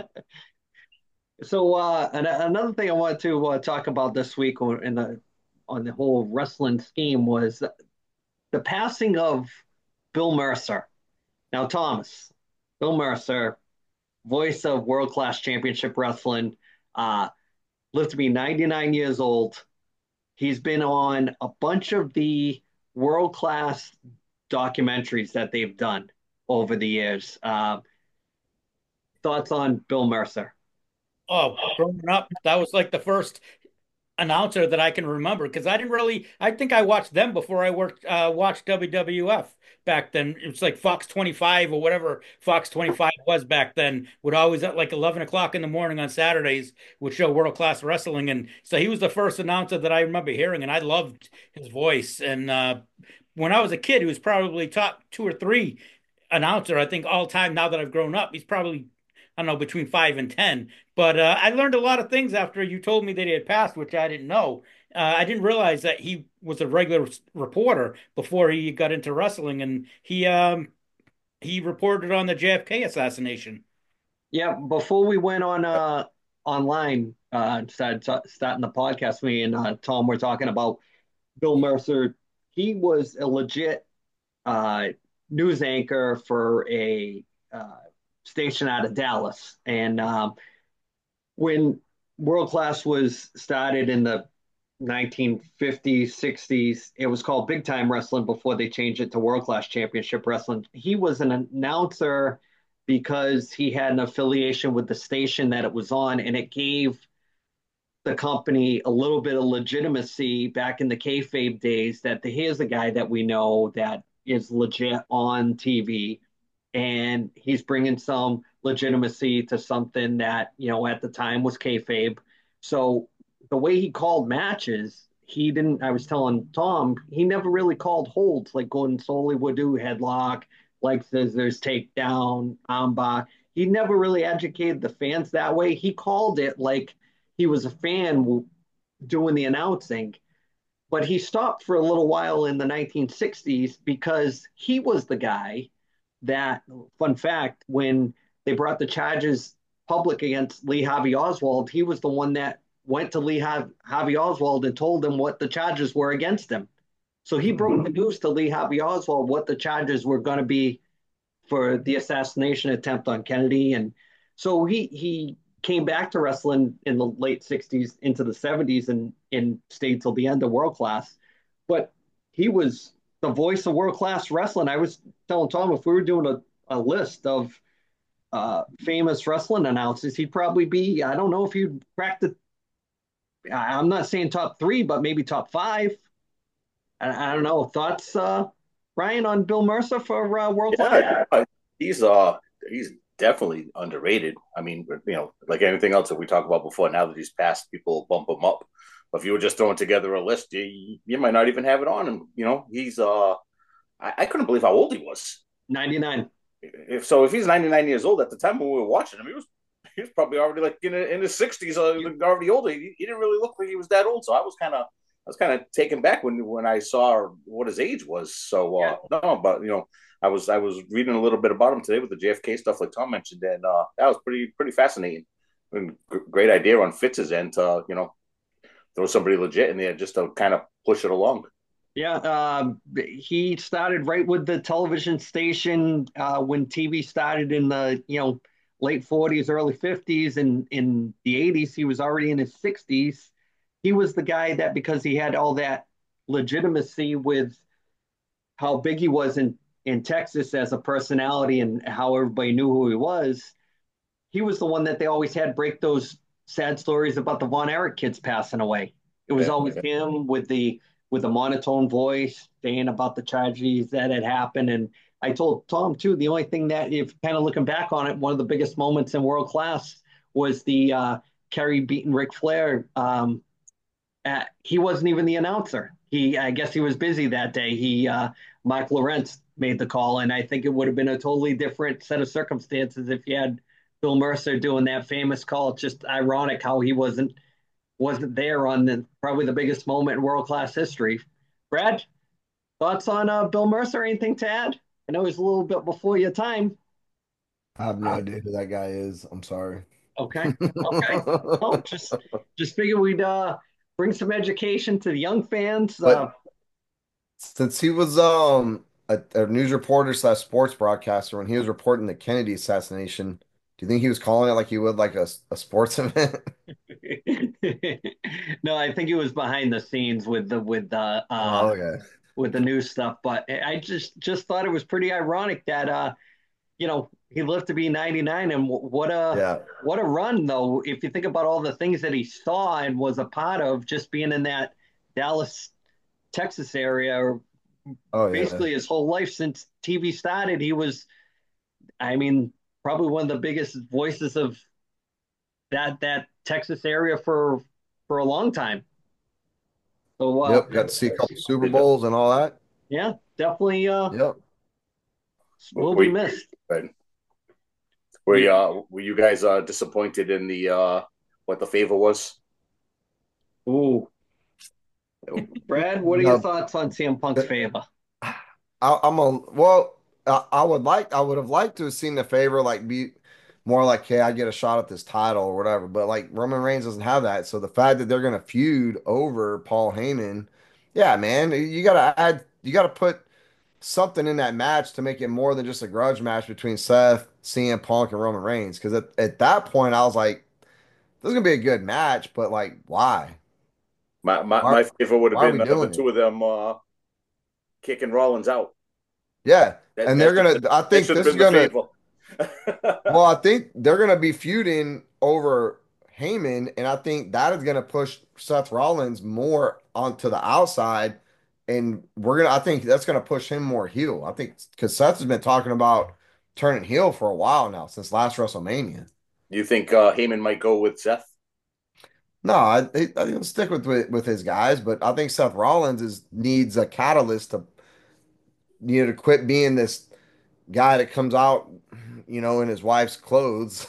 Speaker 1: So uh, an- another thing I wanted to uh, talk about this week or in the on the whole wrestling scheme was the passing of Bill Mercer. Now, Thomas, Bill Mercer, voice of World Class Championship Wrestling, uh, lived to be ninety-nine years old. He's been on a bunch of the world class documentaries that they've done over the years. Uh, thoughts on Bill Mercer?
Speaker 4: Oh, growing up, that was like the first announcer that I can remember because I didn't really. I think I watched them before I worked uh, watched W W F back then. It was like Fox twenty-five or whatever Fox twenty-five was back then. Would always at like eleven o'clock in the morning on Saturdays would show world class wrestling, and so he was the first announcer that I remember hearing, and I loved his voice. And uh, when I was a kid, he was probably top two or three announcer. I think all time now that I've grown up, he's probably, I don't know, between five and ten. But uh, I learned a lot of things after you told me that he had passed, which I didn't know. Uh, I didn't realize that he was a regular reporter before he got into wrestling, and he um he reported on the J F K assassination.
Speaker 1: Yeah, before we went on uh online, uh started t- starting the podcast, me and uh, Tom were talking about Bill Mercer. He was a legit uh news anchor for a uh station out of Dallas. And um when World Class was started in the nineteen fifties, sixties, it was called Big Time Wrestling before they changed it to World Class Championship Wrestling. He was an announcer because he had an affiliation with the station that it was on, and it gave the company a little bit of legitimacy back in the kayfabe days that the, here's a guy that we know that is legit on T V, and he's bringing some legitimacy to something that you know at the time was kayfabe. So the way he called matches, he didn't. I was telling Tom, he never really called holds like Gordon Soley would do, headlock, like scissors, takedown, armbar. He never really educated the fans that way. He called it like he was a fan doing the announcing, but he stopped for a little while in the nineteen sixties because he was the guy that, fun fact, when they brought the charges public against Lee Harvey Oswald, he was the one that went to Lee Harvey Oswald and told him what the charges were against him. So he broke the news to Lee Harvey Oswald what the charges were going to be for the assassination attempt on Kennedy. And so he he came back to wrestling in the late sixties into the seventies and, and stayed till the end of World Class. But he was the voice of world class wrestling. I was telling Tom if we were doing a, a list of uh, famous wrestling announcers, he'd probably be, I don't know if he'd crack the, I'm not saying top three, but maybe top five. I, I don't know. Thoughts, uh, Ryan, on Bill Mercer for uh, World Class?
Speaker 3: Yeah, he's uh he's definitely underrated. I mean, you know, like anything else that we talked about before, now that he's passed, people bump him up. But if you were just throwing together a list, you, you might not even have it on him. You know, he's uh I, I couldn't believe how old he was.
Speaker 1: ninety-nine.
Speaker 3: If so, if he's ninety-nine years old at the time when we were watching him, he was he was probably already like in, in his sixties, uh, already older. He, he didn't really look like he was that old. So I was kind of I was kind of taken back when when I saw what his age was. So uh, yeah. no, but you know, I was I was reading a little bit about him today with the J F K stuff, like Tom mentioned, and uh, that was pretty pretty fascinating. And great idea on Fitz's end to you know throw somebody legit in there just to kind of push it along.
Speaker 1: Yeah, uh, he started right with the television station uh, when T V started in the you know late forties, early fifties, and in the eighties he was already in his sixties. He was the guy that because he had all that legitimacy with how big he was in in Texas as a personality and how everybody knew who he was. He was the one that they always had break those sad stories about the Von Erich kids passing away. It was
Speaker 3: Yeah,
Speaker 1: always
Speaker 3: yeah.
Speaker 1: him with the with a monotone voice saying about the tragedies that had happened. And I told Tom too, the only thing that, if kind of looking back on it, one of the biggest moments in World Class was the uh, Kerry beating Ric Flair. Um, at, he wasn't even the announcer. He, I guess, he was busy that day. He, uh, Mark Lawrence made the call, and I think it would have been a totally different set of circumstances if you had Bill Mercer doing that famous call. It's just ironic how he wasn't wasn't there on the probably the biggest moment in world class history. Brad, thoughts on uh, Bill Mercer? Anything to add? I know he's a little bit before your time.
Speaker 2: I have no idea who that guy is. I'm sorry.
Speaker 1: Okay, okay. Oh, just just figured we'd uh, bring some education to the young fans. Uh,
Speaker 2: But since he was um a, a news reporter slash sports broadcaster when he was reporting the Kennedy assassination, do you think he was calling it like he would like a, a sports event?
Speaker 1: no, I think he was behind the scenes with the with the uh,
Speaker 2: Oh, okay.
Speaker 1: with the new stuff. But I just just thought it was pretty ironic that uh, you know he lived to be ninety-nine, and what a
Speaker 2: Yeah.
Speaker 1: what a run though. If you think about all the things that he saw and was a part of, just being in that Dallas, Texas area,
Speaker 2: Oh, yeah.
Speaker 1: basically his whole life since T V started, he was, I mean, probably one of the biggest voices of that that Texas area for for a long time. So uh,
Speaker 2: Yep. Got to see a couple Super Bowls and all that.
Speaker 1: yeah, definitely uh,
Speaker 2: Yep.
Speaker 1: will be
Speaker 3: We,
Speaker 1: missed.
Speaker 3: were you, uh, were you guys uh, disappointed in the uh, what the favor was?
Speaker 1: Ooh, Brad, what are your
Speaker 2: No,
Speaker 1: thoughts on C M Punk's favor?
Speaker 2: I, I'm a well. I, I would like. I would have liked to have seen the favor like be more like, hey, I get a shot at this title or whatever. But like Roman Reigns doesn't have that, so the fact that they're gonna feud over Paul Heyman, yeah, man, you gotta add. You gotta put something in that match to make it more than just a grudge match between Seth, C M Punk, and Roman Reigns. Because at, at that point, I was like, this is gonna be a good match, but like, why?
Speaker 3: My my,
Speaker 2: Why,
Speaker 3: my favor would have
Speaker 2: why are
Speaker 3: been
Speaker 2: we
Speaker 3: the, the
Speaker 2: doing it?
Speaker 3: two of them uh, kicking Rollins out.
Speaker 2: Yeah,
Speaker 3: That
Speaker 2: and
Speaker 3: that
Speaker 2: they're
Speaker 3: should
Speaker 2: gonna. I
Speaker 3: that
Speaker 2: think
Speaker 3: should have
Speaker 2: this is
Speaker 3: been the
Speaker 2: gonna.
Speaker 3: favor.
Speaker 2: Well, I think they're gonna be feuding over Heyman, and I think that is gonna push Seth Rollins more onto the outside, and we're gonna. I think that's gonna push him more heel. I think because Seth has been talking about turning heel for a while now since last WrestleMania.
Speaker 3: You think uh, Heyman might go with Seth?
Speaker 2: No, I, I think he'll stick with, with with his guys, but I think Seth Rollins is needs a catalyst to you know to quit being this guy that comes out, you know, in his wife's clothes.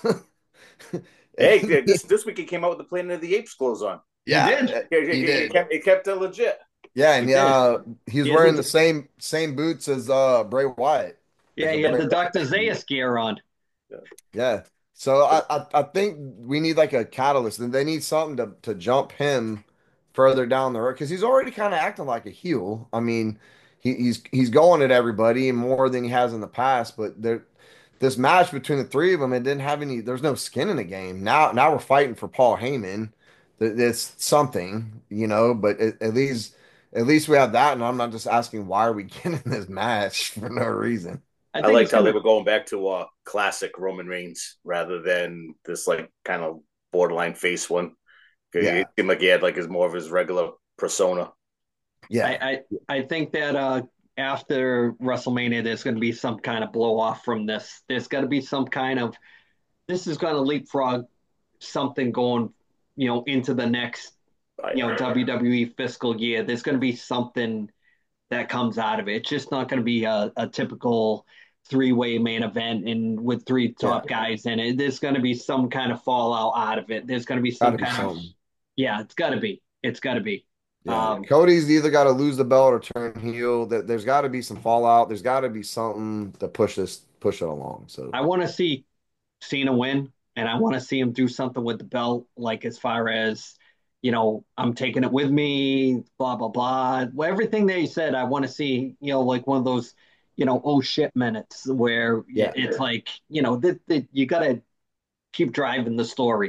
Speaker 3: Hey, this this week he came out with the Planet of the Apes clothes on.
Speaker 1: He
Speaker 2: Yeah,
Speaker 1: did.
Speaker 3: It,
Speaker 2: he
Speaker 3: it, it
Speaker 2: did.
Speaker 3: kept it kept it legit.
Speaker 2: Yeah,
Speaker 1: He
Speaker 2: and
Speaker 1: did.
Speaker 2: uh, he's
Speaker 1: He
Speaker 2: wearing the
Speaker 1: hasn't-
Speaker 2: same same boots as uh Bray Wyatt. As
Speaker 1: Yeah,
Speaker 2: the
Speaker 1: he had
Speaker 2: Bray
Speaker 1: the
Speaker 2: Wyatt
Speaker 1: doctor
Speaker 2: shoes.
Speaker 1: Zayas gear on.
Speaker 2: Yeah. So I, I I think we need like a catalyst, and they need something to to jump him further down the road because he's already kind of acting like a heel. I mean, he, he's he's going at everybody more than he has in the past. But there, this match between the three of them, it didn't have any. There's no skin in the game. Now now we're fighting for Paul Heyman. That it's something, you know. But at, at least at least we have that, and I'm not just asking why are we getting this match for no reason.
Speaker 1: I
Speaker 3: I
Speaker 1: think
Speaker 3: liked
Speaker 1: it's
Speaker 3: how they
Speaker 1: gonna.
Speaker 3: were going back to uh, classic Roman Reigns rather than this like kind of borderline face one.
Speaker 2: Yeah,
Speaker 3: It seemed like he had like his more of his regular persona.
Speaker 2: yeah.
Speaker 1: I I, I think that uh, after WrestleMania, there's going to be some kind of blow off from this. There's got to be some kind of. This is going to leapfrog something going, you know, into the next,
Speaker 3: I,
Speaker 1: you know, W W E fiscal year. There's going to be something that comes out of it. It's just not going to be a, a typical three-way main event and with three
Speaker 2: Yeah.
Speaker 1: top guys in it. There's going to be some kind of fallout out of it. There's going to be some
Speaker 2: Gotta be
Speaker 1: kind of
Speaker 2: something.
Speaker 1: yeah, it's got to be. It's got to be.
Speaker 2: Yeah,
Speaker 1: Um,
Speaker 2: Cody's either got to lose the belt or turn heel. That there's got to be some fallout. There's got to be something to push this, push it along. So
Speaker 1: I want to see Cena win, and I want to see him do something with the belt, like as far as, you know, I'm taking it with me, blah blah blah. Well, everything that he said, I want to see, you know, like one of those, you know, oh shit minutes where
Speaker 2: yeah,
Speaker 1: it's like, you know, that that you got to keep driving the story.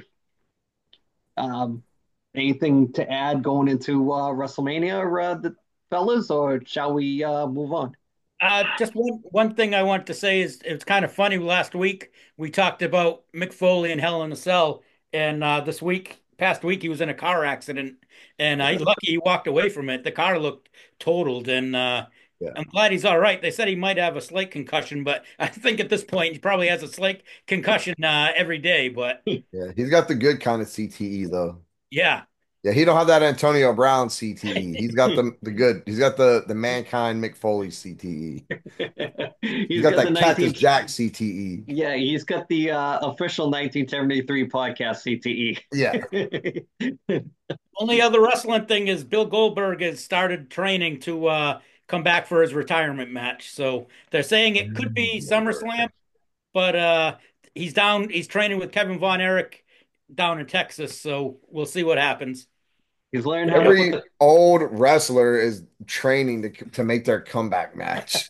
Speaker 1: Um, anything to add going into uh, WrestleMania, uh, the fellas, or shall we uh, move on?
Speaker 4: Uh, just one one thing I want to say is it's kind of funny. Last week we talked about Mick Foley and Hell in a Cell, and uh, this week, past week, he was in a car accident, and uh, he's lucky he walked away from it. The car looked totaled, and uh,
Speaker 2: yeah,
Speaker 4: I'm glad he's all right. They said he might have a slight concussion, but I think at this point he probably has a slight concussion uh, every day. But
Speaker 2: yeah. He's got the good kind of C T E though.
Speaker 4: yeah,
Speaker 2: Yeah, he don't have that Antonio Brown C T E. He's got the the good. He's got the the mankind Mick Foley C T E. He's
Speaker 1: He's
Speaker 2: got
Speaker 1: got the
Speaker 2: that Cactus
Speaker 1: nineteen.
Speaker 2: Jack C T E.
Speaker 1: Yeah, he's got the uh, official nineteen seventy-three podcast C T
Speaker 2: Yeah,
Speaker 1: E.
Speaker 4: only other wrestling thing is Bill Goldberg has started training to uh, come back for his retirement match. So they're saying it could be SummerSlam, but uh, he's down. He's training with Kevin Von Erich down in Texas. So we'll see what happens.
Speaker 1: He's learned how to put
Speaker 2: every
Speaker 1: the.
Speaker 2: old wrestler is training to to make their comeback match.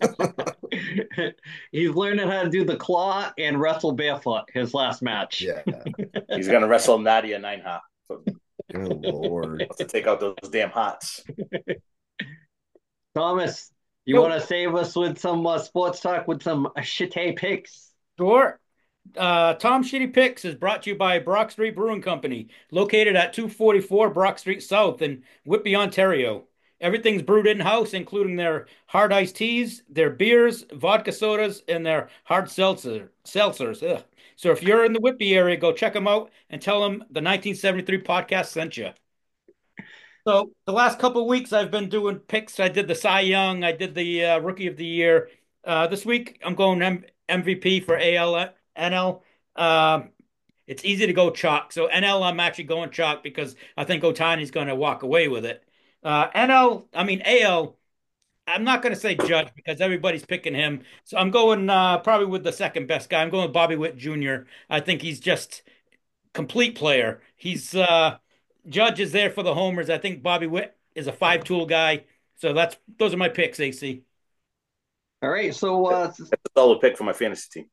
Speaker 1: He's learning how to do the claw and wrestle barefoot. His last match.
Speaker 2: Yeah.
Speaker 3: he's gonna wrestle Nadia Nineha
Speaker 2: Good Lord.
Speaker 3: to take out those damn hots.
Speaker 1: Thomas, you
Speaker 4: Yo.
Speaker 1: want to save us with some uh, sports talk with some uh, shitty picks?
Speaker 4: Sure. Uh, Tom Shitty Picks is brought to you by Brock Street Brewing Company, located at two forty-four Brock Street South in Whitby, Ontario. Everything's brewed in-house, including their hard iced teas, their beers, vodka sodas, and their hard seltzer seltzers. Ugh. So if you're in the Whitby area, go check them out and tell them the nineteen seventy-three podcast sent you. So the last couple of weeks, I've been doing picks. I did the Cy Young, I did the uh, Rookie of the Year. Uh, this week, I'm going M MVP for A L N L. Um, it's easy to go chalk. So N L, I'm actually going chalk because I think Otani's going to walk away with it. Uh, N L, I mean A L, I'm not going to say Judge because everybody's picking him. So I'm going uh, probably with the second best guy. I'm going with Bobby Witt Junior I think he's just complete player. He's uh, Judge is there for the homers. I think Bobby Witt is a five tool guy. So that's those are my picks, A C.
Speaker 1: All right, so uh,
Speaker 3: That's a solid pick for my fantasy team.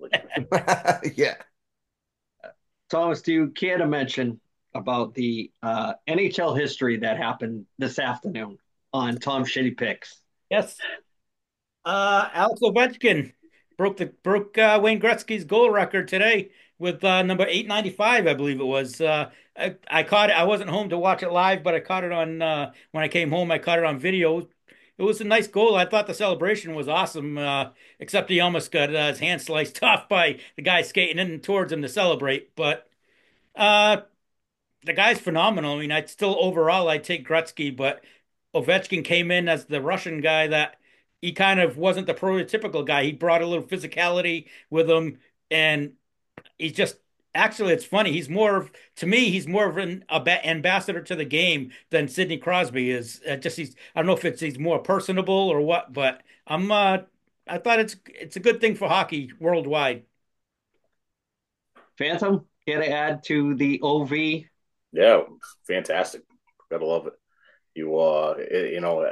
Speaker 2: Yeah.
Speaker 1: Thomas, do you care to mention about the uh, N H L history that happened this afternoon on Tom Shitty Picks?
Speaker 4: Yes. Uh, Alex Ovechkin broke the broke uh, Wayne Gretzky's goal record today with uh, number eight ninety-five, I believe it was. Uh, I, I caught it. I wasn't home to watch it live, but I caught it on uh, when I came home. I caught it on video. It was a nice goal. I thought the celebration was awesome, uh, except he almost got uh, his hand sliced off by the guy skating in towards him to celebrate. But uh, the guy's phenomenal. I mean, I'd still overall I'd take Gretzky, but Ovechkin came in as the Russian guy that he kind of wasn't the prototypical guy. He brought a little physicality with him, and he's just actually it's funny. He's more of to me he's more of an a, ambassador to the game than Sidney Crosby is. Uh, just he's I don't know if it's he's more personable or what, but I'm uh I thought it's it's a good thing for hockey worldwide.
Speaker 1: Phantom, care to add to the O V?
Speaker 3: Yeah, fantastic. Gotta love it. You uh, it, you know,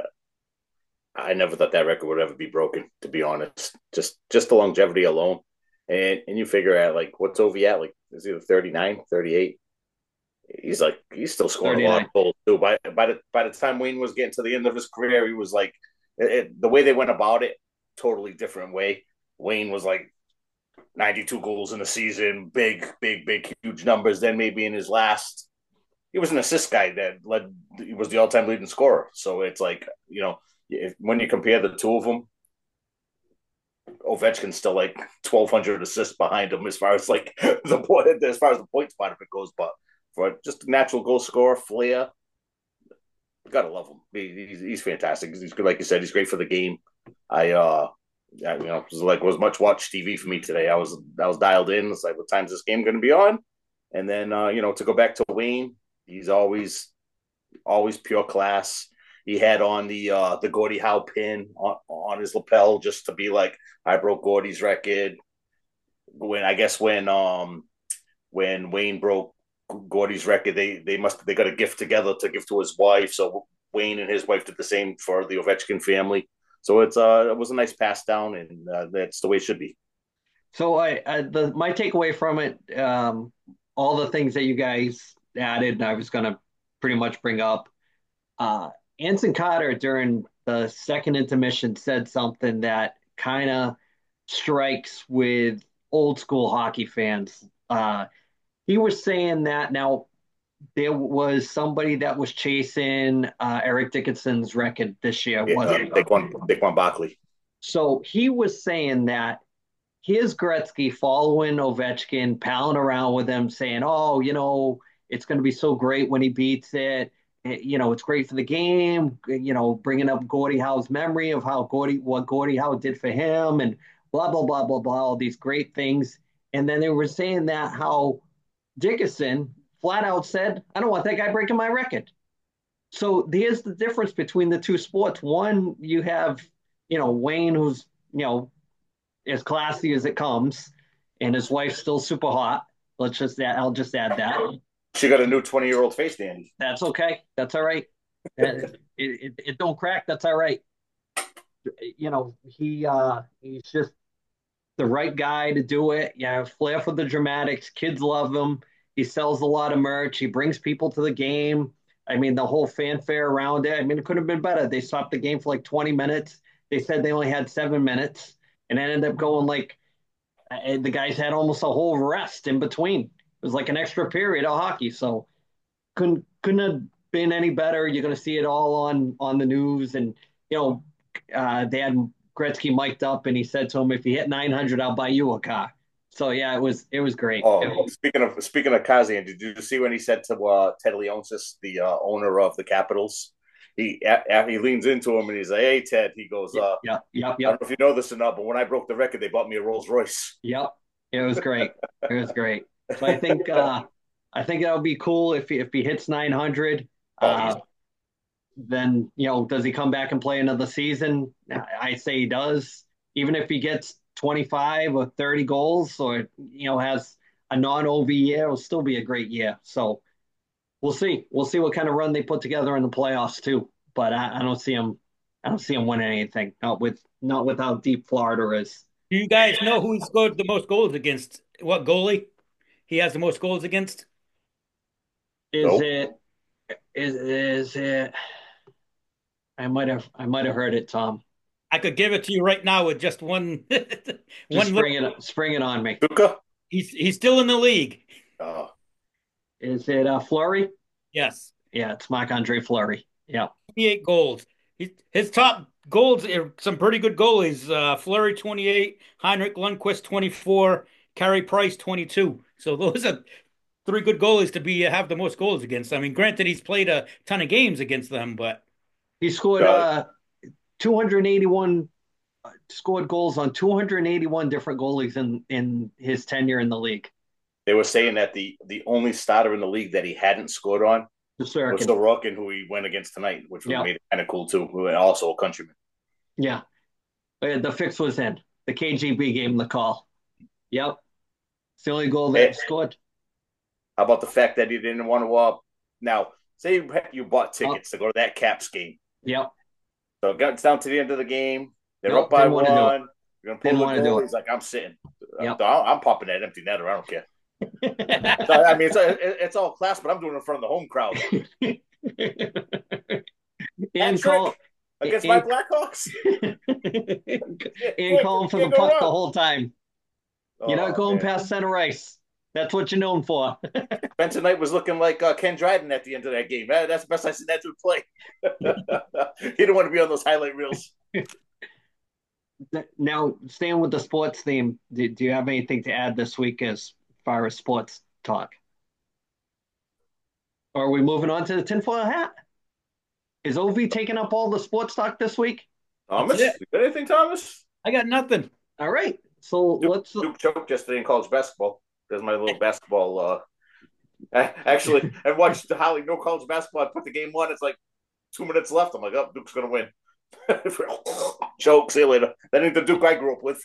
Speaker 3: I never thought that record would ever be broken. To be honest, just just the longevity alone, and and you figure out like what's O V at? Like is he thirty-nine, thirty-eight? He's like he's still scoring a lot
Speaker 1: thirty-nine.
Speaker 3: of goals too. By by the by the time Wayne was getting to the end of his career, he was like it, it, the way they went about it, totally different way. Wayne was like ninety-two goals in a season, big, big, big, huge numbers. Then maybe in his last, he was an assist guy that led. He was the all-time leading scorer. So it's like you know, if, when you compare the two of them, Ovechkin's still like twelve hundred assists behind him as far as like the point, as far as the points part of it goes. But for just a natural goal scorer, flair, gotta love him. He, he's, he's fantastic. He's good, like you said. He's great for the game. I uh, yeah, you know, it was like it was much watch T V for me today. I was I was dialed in. It's like, what time's this game going to be on? And then uh, you know, to go back to Wayne, he's always always pure class. He had on the uh, the Gordie Howe pin on, on his lapel just to be like, I broke Gordie's record. When I guess when um when Wayne broke Gordie's record, they they must they got a gift together to give to his wife. So Wayne and his wife did the same for the Ovechkin family. So it's uh it was a nice pass down, and uh, that's the way it should be.
Speaker 1: So I, I the my takeaway from it, um, all the things that you guys added, and I was going to pretty much bring up. Uh, Anson Carter during the second intermission said something that kind of strikes with old school hockey fans. Uh, he was saying that now there was somebody that was chasing uh, Eric Dickinson's record this year,
Speaker 3: Yeah, uh,
Speaker 1: wasn't it?
Speaker 3: Dick one Dick one Bockley.
Speaker 1: So he was saying that here's Gretzky following Ovechkin, palling around with him, saying, "Oh, you know, it's going to be so great when he beats it. Eh, You know, it's great for the game. You know, bringing up Gordie Howe's memory of how Gordie, what Gordie Howe did for him, and blah blah blah blah blah, all these great things." And then they were saying that how Dickinson flat out said, "I don't want that guy breaking my record." So here's the difference between the two sports. One, you have, you know, Wayne, who's, you know, as classy as it comes, and his wife's still super hot. Let's just add, I'll just add that.
Speaker 3: She got a new twenty year old face, Danny.
Speaker 1: That's okay. That's all right. It, it, it don't crack. That's all right. You know, he uh he's just the right guy to do it. Yeah, flair for the dramatics. Kids love him. He sells a lot of merch. He brings people to the game. I mean, the whole fanfare around it. I mean, it could have been better. They stopped the game for like twenty minutes. They said they only had seven minutes, and it ended up going like and the guys had almost a whole rest in between. It was like an extra period of hockey. So couldn't couldn't have been any better. You're going to see it all on on the news, and you know uh, they had Gretzky mic'd up, and he said to him, "If you hit nine hundred, I'll buy you a car." So yeah, it was it was great.
Speaker 3: Oh,
Speaker 1: It was,
Speaker 3: speaking of speaking of Kazian, did you see when he said to uh, Ted Leonsis, the uh, owner of the Capitals, he after he leans into him and he's like, "Hey, Ted," he goes,
Speaker 1: Yep,
Speaker 3: uh,
Speaker 1: yep, yep,
Speaker 3: "I don't
Speaker 1: yep,
Speaker 3: know if you know this or not, but when I broke the record, they bought me a Rolls Royce."
Speaker 1: yep. It was great. It was great. So I think uh, I think that would be cool if he, if he hits nine hundred.
Speaker 3: Oh, he's
Speaker 1: Uh, then you know, does he come back and play another season? I say he does. Even if he gets twenty-five or thirty goals, or you know, has a non-O V year, it'll still be a great year. So we'll see. We'll see what kind of run they put together in the playoffs too. But I, I don't see him. I don't see him winning anything. Not with not with how deep Florida is.
Speaker 4: Do you guys know who he scored the most goals against? What goalie he has the most goals against?
Speaker 1: Is
Speaker 3: nope.
Speaker 1: it? Is is it? I might have. I might have heard it, Tom.
Speaker 4: I could give it to you right now with just one
Speaker 1: Just
Speaker 4: one
Speaker 1: spring
Speaker 4: little.
Speaker 1: it. Spring it on me.
Speaker 3: Tuca.
Speaker 4: He's he's still in the league.
Speaker 3: Uh,
Speaker 1: Is it uh, Flurry?
Speaker 4: Yes,
Speaker 1: Yeah, it's Marc Andre Fleury. Yeah.
Speaker 4: twenty-eight goals. He, his top goals are some pretty good goalies. Uh, Fleury twenty-eight, Heinrich Lundqvist twenty-four, Carey Price twenty-two. So those are three good goalies to be have the most goals against. I mean, granted, he's played a ton of games against them, but
Speaker 1: He scored
Speaker 3: uh,
Speaker 1: uh two hundred eighty-one scored goals on two hundred eighty-one different goalies in in his tenure in the league.
Speaker 3: they were saying that the the only starter in the league that he hadn't scored on
Speaker 1: The
Speaker 3: was
Speaker 1: Sorokin.
Speaker 3: Sorokin, who he went against tonight, which
Speaker 1: Yeah.
Speaker 3: made it kind of cool too. Who also a countryman.
Speaker 1: Yeah. Uh, The fix was in. The K G B gave him the call. Yep. It's the only goal that
Speaker 3: Hey,
Speaker 1: he scored.
Speaker 3: how about the fact that he didn't want to? Uh, now, say you, you bought
Speaker 1: Oh,
Speaker 3: tickets to go to that Caps game.
Speaker 1: yep.
Speaker 3: So it gets down to the end of the game. They're up
Speaker 1: Nope.
Speaker 3: by
Speaker 1: Didn't want to do it.
Speaker 3: one. You're gonna pull
Speaker 1: Didn't
Speaker 3: the
Speaker 1: want to do
Speaker 3: goal.
Speaker 1: it.
Speaker 3: He's like, "I'm sitting. I'm,
Speaker 1: Yep.
Speaker 3: I'm popping that empty netter. I don't care." So, I mean, it's, it's all class, but I'm doing it in front of the home crowd.
Speaker 1: and
Speaker 3: Hat
Speaker 1: call
Speaker 3: trick against my
Speaker 1: and,
Speaker 3: Blackhawks.
Speaker 1: and calling for the
Speaker 3: Can't go
Speaker 1: puck the
Speaker 3: wrong.
Speaker 1: whole time. You're not
Speaker 3: Oh
Speaker 1: going
Speaker 3: man,
Speaker 1: past center ice. That's what you're known for.
Speaker 3: Benson Knight was looking like uh, Ken Dryden at the end of that game. That- That's the best I've seen that dude play. He didn't want to be on those highlight reels.
Speaker 1: Now, staying with the sports theme, do, do you have anything to add this week as far as sports talk? Or are we moving on to the tinfoil hat? Is O V taking up all the sports talk this week?
Speaker 4: that's
Speaker 3: Thomas,
Speaker 4: it.
Speaker 3: you got anything, Thomas?
Speaker 4: I got nothing.
Speaker 1: All right. So
Speaker 3: Duke,
Speaker 1: let's.
Speaker 3: Duke choked yesterday in college basketball. There's my little basketball. Uh, actually, I watched the Holly no college basketball. I put the game on. It's like two minutes left. I'm like, oh, Duke's gonna win. Choke. See you later. That ain't the Duke I grew up with.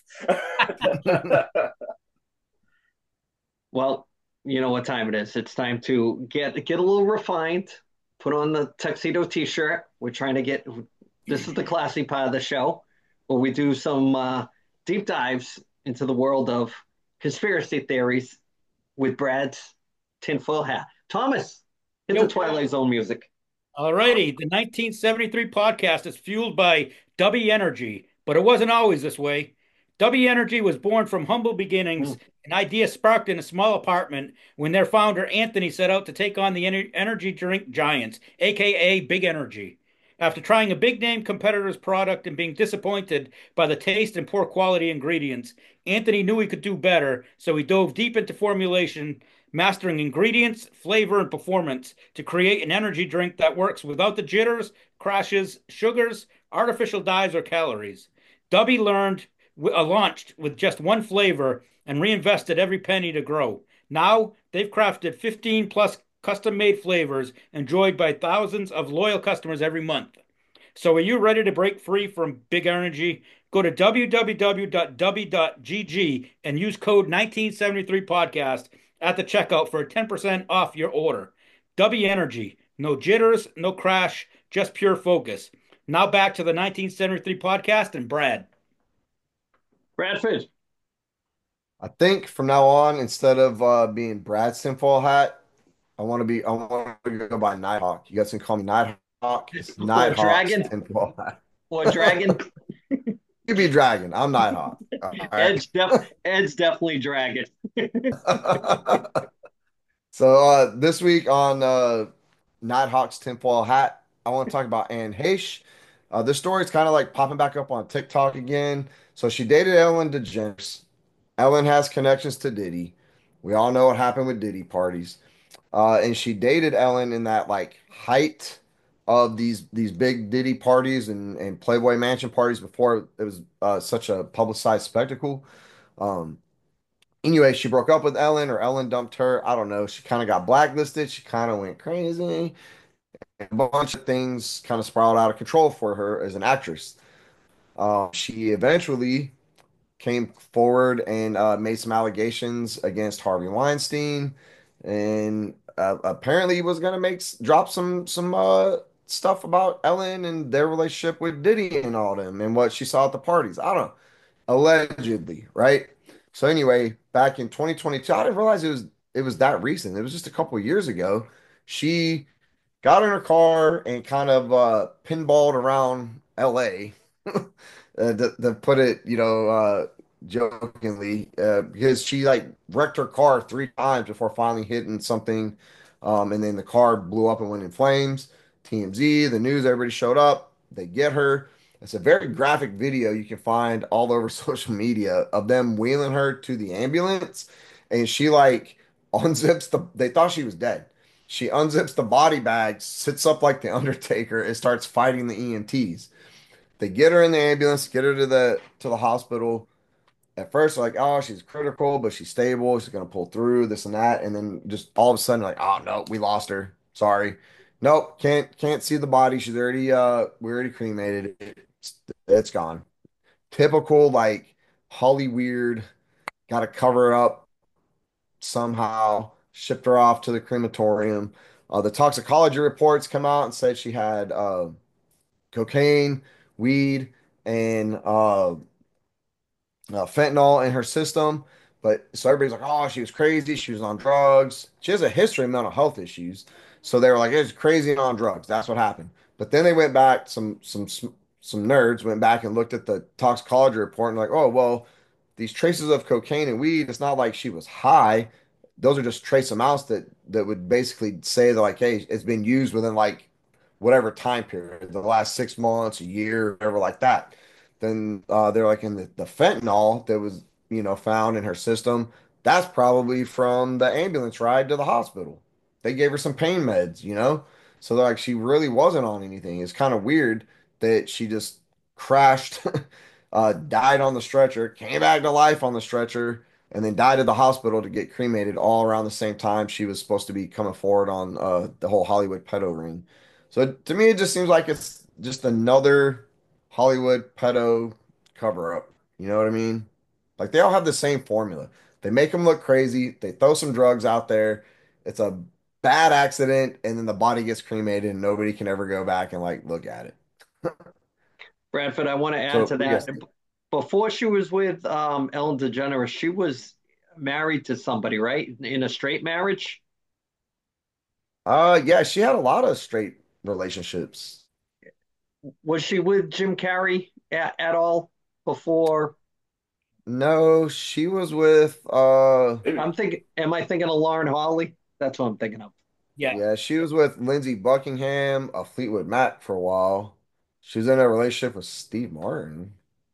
Speaker 1: Well, you know what time it is. It's time to get get a little refined. Put on the tuxedo T-shirt. We're trying to get. This is the classy part of the show, where we do some uh, deep dives into the world of conspiracy theories with Brad's tinfoil hat. Thomas, hit the
Speaker 4: Yo,
Speaker 1: Twilight Zone music.
Speaker 4: all righty. The nineteen seventy-three podcast is fueled by W Energy, but it wasn't always this way. W Energy was born from humble beginnings,
Speaker 1: Mm.
Speaker 4: an idea sparked in a small apartment when their founder Anthony set out to take on the ener- energy drink giants, aka Big Energy. After trying a big name competitor's product and being disappointed by the taste and poor quality ingredients, Anthony knew he could do better, so he dove deep into formulation, mastering ingredients, flavor, and performance to create an energy drink that works without the jitters, crashes, sugars, artificial dyes, or calories. Dubby learned, uh, launched with just one flavor and reinvested every penny to grow. Now they've crafted fifteen plus custom made flavors enjoyed by thousands of loyal customers every month. So, are you ready to break free from big energy? Go to w w w dot w dot g g and use code nineteen seventy-three podcast at the checkout for ten percent off your order. W Energy, no jitters, no crash, just pure focus. Now back to the nineteen seventy-three podcast and Brad.
Speaker 1: Bradford.
Speaker 2: I think from now on, instead of uh, being Brad's tinfoil hat, I want to be. I want to go by Nighthawk. You guys can call me Nighthawk. It's
Speaker 1: Or
Speaker 2: Nighthawk's
Speaker 1: Dragon.
Speaker 2: tinfoil hat.
Speaker 1: Or Dragon.
Speaker 2: You be Dragon. I'm Nighthawk. All right.
Speaker 1: Ed's, def- Ed's definitely Dragon.
Speaker 2: So uh, this week on uh, Nighthawk's tinfoil hat, I want to talk about Anne Heche. Uh, this story is kind of like popping back up on TikTok again. So she dated Ellen DeGeneres. Ellen has connections to Diddy. We all know what happened with Diddy parties. Uh, and she dated Ellen in that like height of these these big Diddy parties and and Playboy Mansion parties before it was uh, such a publicized spectacle. Um, anyway, she broke up with Ellen, or Ellen dumped her. I don't know. She kind of got blacklisted. She kind of went crazy. A bunch of things kind of spiraled out of control for her as an actress. Uh, she eventually came forward and uh, made some allegations against Harvey Weinstein, and uh, apparently was gonna make drop some some uh, stuff about Ellen and their relationship with Diddy and all them and what she saw at the parties. I don't know, allegedly, right? So anyway, back in twenty twenty-two, I didn't realize it was it was that recent. It was just a couple of years ago. She got in her car and kind of uh, pinballed around L A uh, to, to put it, you know, uh, jokingly, uh, because she like wrecked her car three times before finally hitting something, um, and then the car blew up and went in flames. T M Z, the news, everybody showed up. They get her. It's a very graphic video you can find all over social media of them wheeling her to the ambulance, and she like unzips the. They thought she was dead. She unzips the body bag, sits up like the Undertaker, and starts fighting the E M Ts. They get her in the ambulance, get her to the to the hospital. At first, like, oh, she's critical, but she's stable. She's gonna pull through this and that, and then just all of a sudden, like, oh no, we lost her. Sorry, nope, can't can't see the body. She's already uh, we already cremated it. It's, it's gone. Typical like Holly weird. Got to cover it up somehow. Shipped her off to the crematorium. Uh, the toxicology reports come out and said she had uh, cocaine, weed, and uh, uh, fentanyl in her system. But so everybody's like, oh, she was crazy. She was on drugs. She has a history of mental health issues. So they were like, it's crazy and on drugs. That's what happened. But then they went back, some some some nerds went back and looked at the toxicology report and like, oh, well, these traces of cocaine and weed, it's not like she was high. Those are just trace amounts that that would basically say that like, hey, it's been used within like whatever time period, the last six months, a year, whatever like that. Then uh, they're like in the, the fentanyl that was, you know, found in her system. That's probably from the ambulance ride to the hospital. They gave her some pain meds, you know? So they're like, she really wasn't on anything. It's kind of weird that she just crashed, uh, died on the stretcher, came back to life on the stretcher, and then died at the hospital to get cremated all around the same time she was supposed to be coming forward on uh, the whole Hollywood pedo ring. So to me, it just seems like it's just another Hollywood pedo cover up. You know what I mean? Like they all have the same formula. They make them look crazy. They throw some drugs out there. It's a bad accident, and then the body gets cremated, and nobody can ever go back and like look at it.
Speaker 1: Bradford, I want to add
Speaker 2: So
Speaker 1: to
Speaker 2: what do you guys
Speaker 1: that.
Speaker 2: think?
Speaker 1: Before she was with um, Ellen DeGeneres, she was married to somebody, right? In a straight marriage.
Speaker 2: Uh, yeah, she had a lot of straight relationships.
Speaker 1: Was she with Jim Carrey at, at all before?
Speaker 2: No, she was with uh
Speaker 3: Maybe.
Speaker 1: I'm thinking, am I thinking of Lauren Holly? That's what I'm thinking of.
Speaker 4: Yeah.
Speaker 2: yeah, she was with Lindsey Buckingham, a Fleetwood Mac for a while. She was in a relationship with Steve Martin.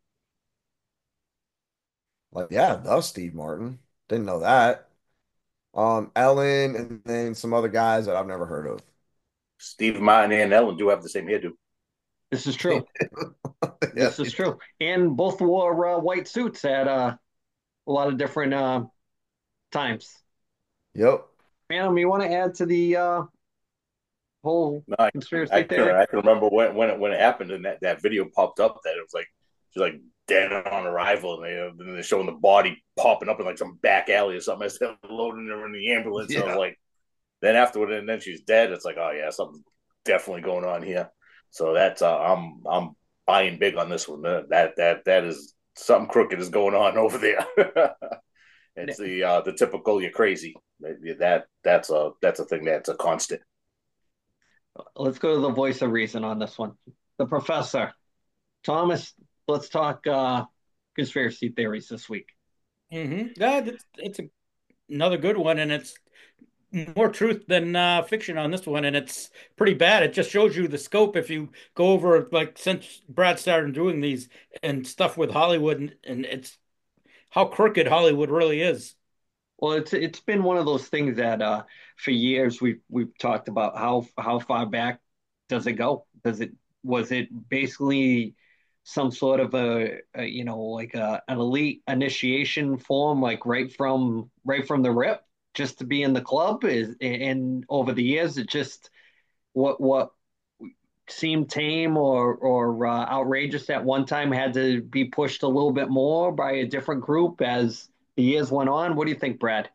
Speaker 2: Like, yeah, the Steve Martin. Didn't know that. Um, Ellen, and then some other guys that I've never heard of.
Speaker 3: Steve Martin and Ellen do have the same hairdo.
Speaker 1: This is true.
Speaker 2: Yeah.
Speaker 1: This is true. And both wore uh, white suits at uh, a lot of different uh, times.
Speaker 2: Yep.
Speaker 1: Phantom, you want to add to the uh, whole
Speaker 3: No, I, I
Speaker 1: conspiracy
Speaker 3: can
Speaker 1: theory?
Speaker 3: I can remember when when it when it happened and that, that video popped up that it was like she's like dead on arrival and, they, and they're showing the body popping up in like some back alley or something as they're loading her in the ambulance. And I was
Speaker 2: Yeah.
Speaker 3: like, then afterward, and then she's dead. It's like, oh yeah, something's definitely going on here. So that's uh, I'm I'm buying big on this one. That that that, that is something crooked is going on over there. It's the uh, the typical you're crazy. That that's a that's a thing that's a constant.
Speaker 1: Let's go to the voice of reason on this one. The professor. Thomas, let's talk uh, conspiracy theories this week.
Speaker 4: Mm-hmm. Yeah, it's, it's a, another good one, and it's more truth than uh, fiction on this one, and it's pretty bad. It just shows you the scope if you go over like since Brad started doing these and stuff with Hollywood, and, and it's how crooked Hollywood really is.
Speaker 1: Well, it's it's been one of those things that uh, for years we've we've talked about how how far back does it go? Does it was it basically some sort of a, a you know like a an elite initiation form, like right from right from the rip, just to be in the club? Is and over the years it just what what seemed tame or or uh, outrageous at one time had to be pushed a little bit more by a different group as the years went on. What do you think, Brad?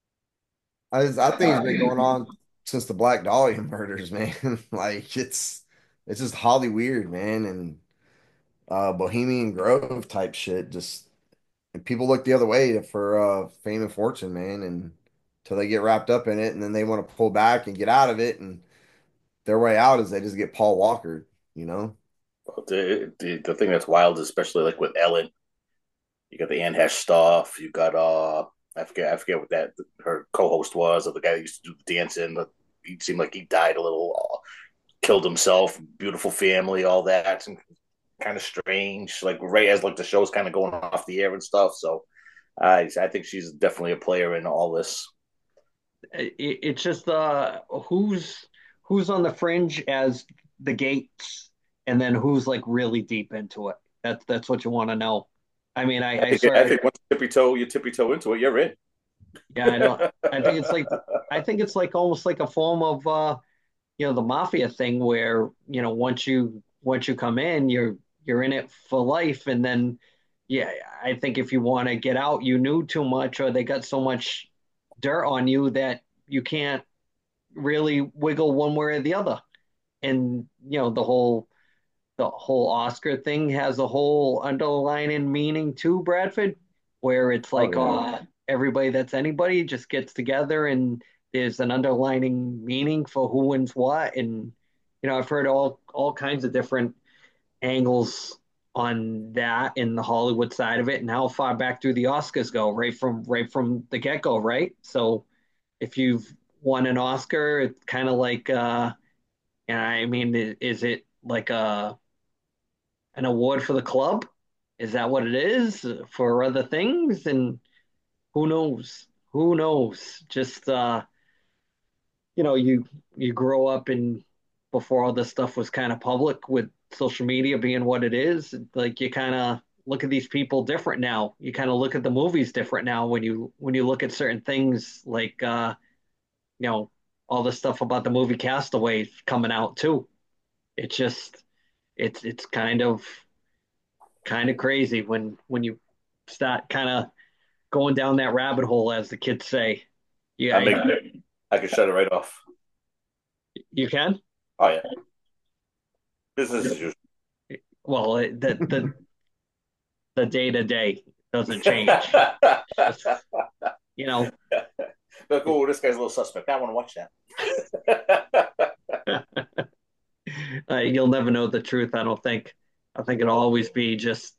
Speaker 2: I just, I think it's been going on since the Black Dahlia murders, man. Like it's it's just Holly weird, man, and uh Bohemian Grove type shit. Just and people look the other way for uh fame and fortune, man, and until they get wrapped up in it, and then they want to pull back and get out of it, and their way out is they just get Paul Walker, you know?
Speaker 3: The, the the thing that's wild, especially like with Ellen, you got the Anne Hesh stuff. You got uh, I forget I forget what that her co-host was, or the guy that used to do the dancing. He seemed like he died a little, uh, killed himself. Beautiful family, all that, and kind of strange. Like Ray as like the show's kind of going off the air and stuff. So I I think she's definitely a player in all this.
Speaker 1: It, it's just uh who's who's on the fringe as the gates, and then who's like really deep into it. That's that's what you want to know. I mean, I
Speaker 3: I
Speaker 1: I
Speaker 3: think I
Speaker 1: swear,
Speaker 3: think once you tippy toe, you tippy toe into it, you're in.
Speaker 1: yeah, I don't. I think it's like I think it's like almost like a form of uh you know the mafia thing where you know once you once you come in, you're you're in it for life, and then yeah, I think if you want to get out, you knew too much, or they got so much dirt on you that you can't really wiggle one way or the other. And you know the whole the whole Oscar thing has a whole underlying meaning too, Bradford, where it's
Speaker 2: Oh
Speaker 1: like
Speaker 2: yeah.
Speaker 1: uh, everybody that's anybody just gets together and there's an underlining meaning for who wins what. And you know I've heard all all kinds of different angles on that in the Hollywood side of it, and how far back do the Oscars go, right from right from the get go, right? So if you've won an Oscar, it's kind of like uh, and I mean, is it like a an award for the club? Is that what it is for other things? And who knows? Who knows? Just uh, you know, you you grow up in before all this stuff was kind of public with social media being what it is. Like you kind of look at these people different now. You kind of look at the movies different now when you when you look at certain things like uh, you know, all the stuff about the movie Castaway coming out too. It's just it's it's kind of kind of crazy when when you start kind of going down that rabbit hole, as the kids say.
Speaker 3: I
Speaker 1: Yeah,
Speaker 3: make I can shut it right off.
Speaker 1: you can.
Speaker 3: Oh yeah, business as usual.
Speaker 1: Well, the the the day to day doesn't change. Just, you know,
Speaker 3: Like, oh, this guy's a little suspect. I want to watch that.
Speaker 1: uh, you'll never know the truth. I don't think. I think it'll always be just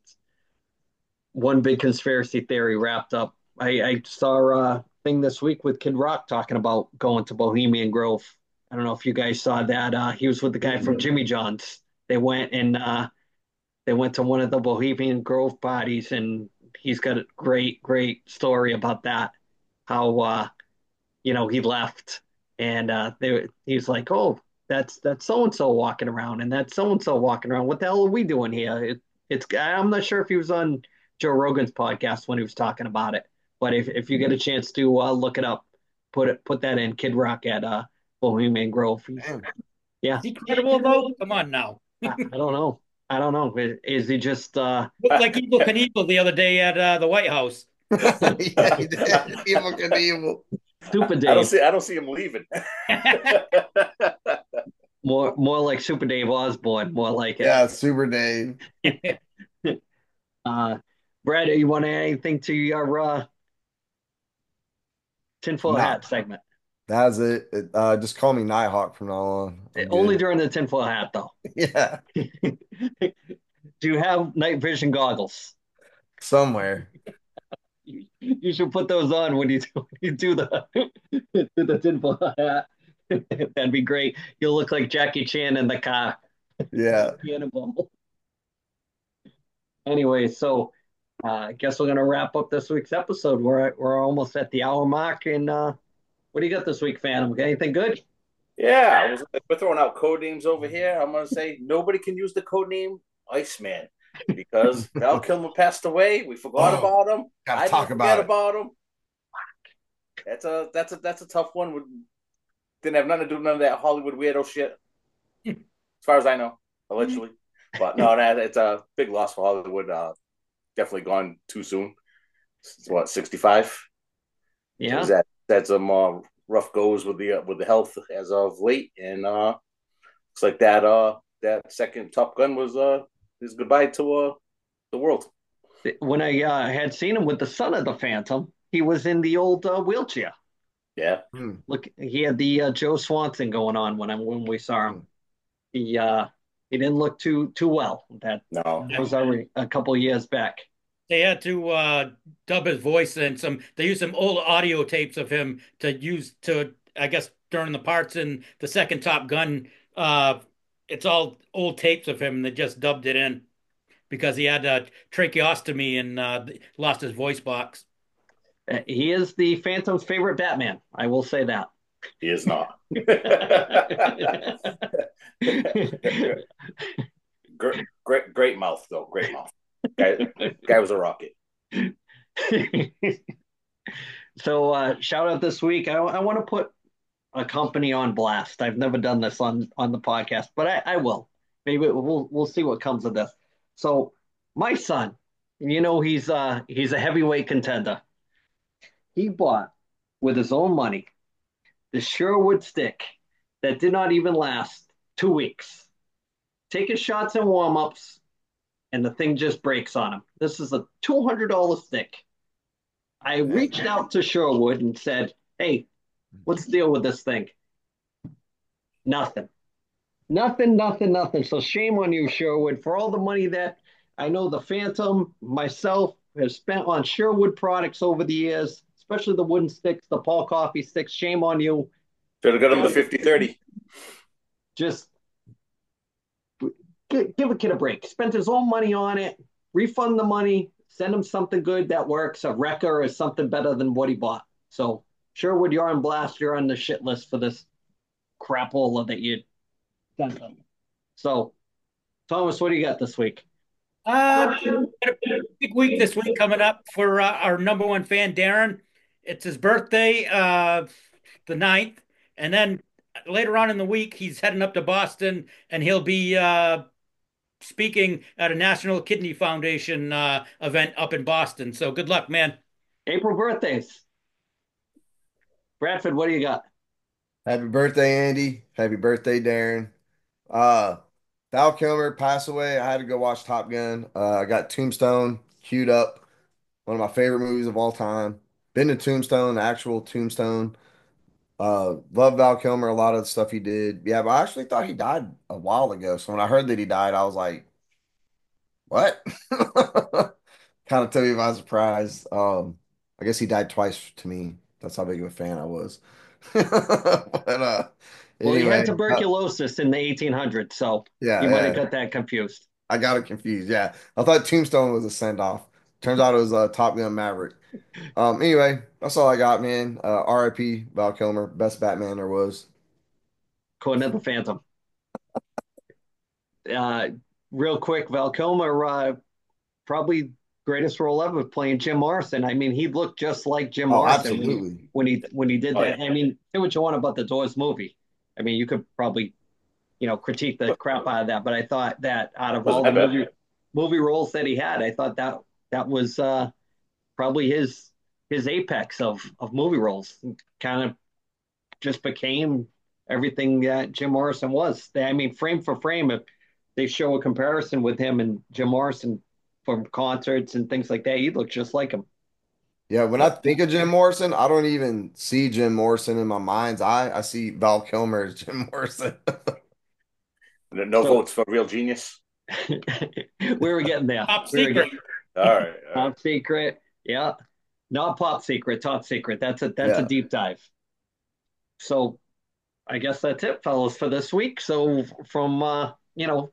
Speaker 1: one big conspiracy theory wrapped up. I, I saw a thing this week with Kid Rock talking about going to Bohemian Grove. I don't know if you guys saw that. Uh, he was with the guy from Jimmy John's. They went and uh, they went to one of the Bohemian Grove parties, and he's got a great, great story about that. How uh, you know he left, and uh, they he's like, oh, that's that's so and so walking around, and that's so and so walking around. What the hell are we doing here? It, it's I'm not sure if he was on Joe Rogan's podcast when he was talking about it, but if if you get a chance to uh, look it up, put it put that in Kid Rock at uh, Bohemian Grove. He's,
Speaker 2: Damn.
Speaker 1: yeah,
Speaker 4: Is he credible though? Come on now.
Speaker 1: I, I don't know. I don't know. Is, is he just uh,
Speaker 4: Looked like Evel Knievel the other day at uh, the White House.
Speaker 2: Yeah, he did. Evil Knievel.
Speaker 1: Super
Speaker 3: I don't
Speaker 1: Dave?
Speaker 3: see I don't see him leaving.
Speaker 1: More more like Super Dave Osborne. More like it.
Speaker 2: Yeah, Super Dave.
Speaker 1: Uh, Brad, you want to add anything to your uh, tinfoil
Speaker 2: Nah,
Speaker 1: hat segment?
Speaker 2: that's it. It, Uh, just call me Nighthawk from now on. I'm
Speaker 1: Only
Speaker 2: good.
Speaker 1: during the tinfoil hat, though.
Speaker 2: Yeah,
Speaker 1: Do you have night vision goggles?
Speaker 2: somewhere.
Speaker 1: You, you should put those on when you do, when you do the do the tinfoil hat. That'd be great. You'll look like Jackie Chan in the car.
Speaker 2: Yeah.
Speaker 1: Cannonball. Anyway, so uh, I guess we're gonna wrap up this week's episode. We're we're almost at the hour mark, and uh, what do you got this week, Phantom? Got anything good?
Speaker 3: Yeah, I was, we're throwing out code names over here. I'm gonna say nobody can use the code name Iceman because Val Kilmer passed away. We forgot
Speaker 2: Oh,
Speaker 3: about him.
Speaker 2: gotta
Speaker 3: I didn't
Speaker 2: talk
Speaker 3: forget
Speaker 2: about it.
Speaker 3: about him. That's a that's a that's a tough one. Didn't have nothing to do with none of that Hollywood weirdo shit, as far as I know, allegedly. But no, that it's a big loss for Hollywood. Uh, definitely gone too soon. It's what sixty-five. He's
Speaker 1: Yeah.
Speaker 3: had had some uh, rough goes with the uh, with the health as of late, and uh, looks like that uh that second Top Gun was uh his goodbye to uh the world.
Speaker 1: When I uh, had seen him with the son of the Phantom, he was in the old uh, wheelchair.
Speaker 3: Yeah,
Speaker 2: Hmm.
Speaker 1: Look, he had the uh, Joe Swanson going on when I when we saw him.
Speaker 2: Hmm.
Speaker 1: He uh, he didn't look too too well. That
Speaker 3: no,
Speaker 1: that was already a couple of years back.
Speaker 4: They had to uh, dub his voice in some. They used some old audio tapes of him to use to, I guess, during the parts in the second Top Gun. Uh, it's all old tapes of him. And they just dubbed it in because he had a tracheostomy and uh, lost his voice box.
Speaker 1: Uh, He is the Phantom's favorite Batman. I will say that.
Speaker 3: he is not. great, great, great mouth though. Great mouth. Guy, guy was a rocket.
Speaker 1: So uh, shout out this week. I, I want to put a company on blast. I've never done this on on the podcast, but I, I will. Maybe we'll we'll see what comes of this. So my son, you know he's uh he's a heavyweight contender. He bought with his own money the Sherwood stick that did not even last two weeks. Taking shots and warm ups, and the thing just breaks on him. This is a two hundred dollars stick. I reached out to Sherwood and said, "Hey, what's the deal with this thing?" Nothing. Nothing, nothing, nothing. So shame on you, Sherwood, for all the money that I know the Phantom, myself, has spent on Sherwood products over the years, especially the wooden sticks, the Paul Coffey sticks. Shame on you.
Speaker 3: Should have got him the fifty thirty.
Speaker 1: Just give, give a kid a break. Spent his own money on it. Refund the money. Send him something good that works. A wrecker is something better than what he bought. So Sherwood, you're on blast. You're on the shit list for this crapola that you sent them. So Thomas, what do you got this week?
Speaker 4: Uh, big week this week coming up for uh, our number one fan, Darren. It's his birthday, uh, the ninth. And then later on in the week, he's heading up to Boston and he'll be uh, speaking at a National Kidney Foundation uh, event up in Boston. So good luck, man.
Speaker 1: April birthdays. Bradford, what do you got?
Speaker 2: Happy birthday, Andy. Happy birthday, Darren. Uh, Val Kilmer passed away. I had to go watch Top Gun. Uh, I got Tombstone queued up. One of my favorite movies of all time. Been to Tombstone, the actual Tombstone. Uh, love Val Kilmer, a lot of the stuff he did. Yeah, but I actually thought he died a while ago. So when I heard that he died, I was like, what? Kind of took me by surprise. Um, I guess he died twice to me. That's how big of a fan I was. But uh,
Speaker 1: Well, he had
Speaker 2: anyway, uh,
Speaker 1: tuberculosis in the eighteen hundreds, so
Speaker 2: yeah,
Speaker 1: you might have
Speaker 2: yeah.
Speaker 1: got that confused.
Speaker 2: I got it confused. Yeah, I thought Tombstone was a send off. Turns out it was uh, Top Gun Maverick. Um, anyway, that's all I got, man. Uh, R I P. Val Kilmer, best Batman there was.
Speaker 1: According to the Phantom. Uh, real quick, Val Kilmer, uh, probably greatest role ever playing Jim Morrison. I mean, he looked just like Jim
Speaker 2: Oh,
Speaker 1: Morrison when he
Speaker 2: absolutely.
Speaker 1: when he when he did
Speaker 3: Oh
Speaker 1: that.
Speaker 3: yeah.
Speaker 1: I mean, say what you want about the Doors movie. I mean, you could probably you know critique the crap out of that, but I thought that out of all
Speaker 3: Wasn't
Speaker 1: the
Speaker 3: that bad?
Speaker 1: movie movie roles that he had, I thought that that was uh, probably his his apex of of movie roles. Kind of just became everything that Jim Morrison was. I mean, frame for frame, if they show a comparison with him and Jim Morrison from concerts and things like that, he looked just like him.
Speaker 2: Yeah, when I
Speaker 1: So,
Speaker 2: think of Jim Morrison, I don't even see Jim Morrison in my mind's eye. I see Val Kilmer as Jim Morrison.
Speaker 3: No
Speaker 1: so
Speaker 3: votes for real genius.
Speaker 1: we were getting there.
Speaker 4: Top
Speaker 1: We were
Speaker 4: secret.
Speaker 1: getting
Speaker 3: All right, all right.
Speaker 1: top secret. Yeah, not pop secret, top secret. That's a that's a
Speaker 2: Yeah.
Speaker 1: deep dive. So I guess that's it, fellas, for this week. So from uh, you know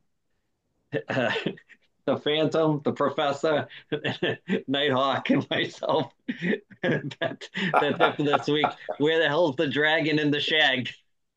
Speaker 1: the Phantom, the Professor, Nighthawk, and myself. that, that's it for this week. Where the hell's the dragon in the shag?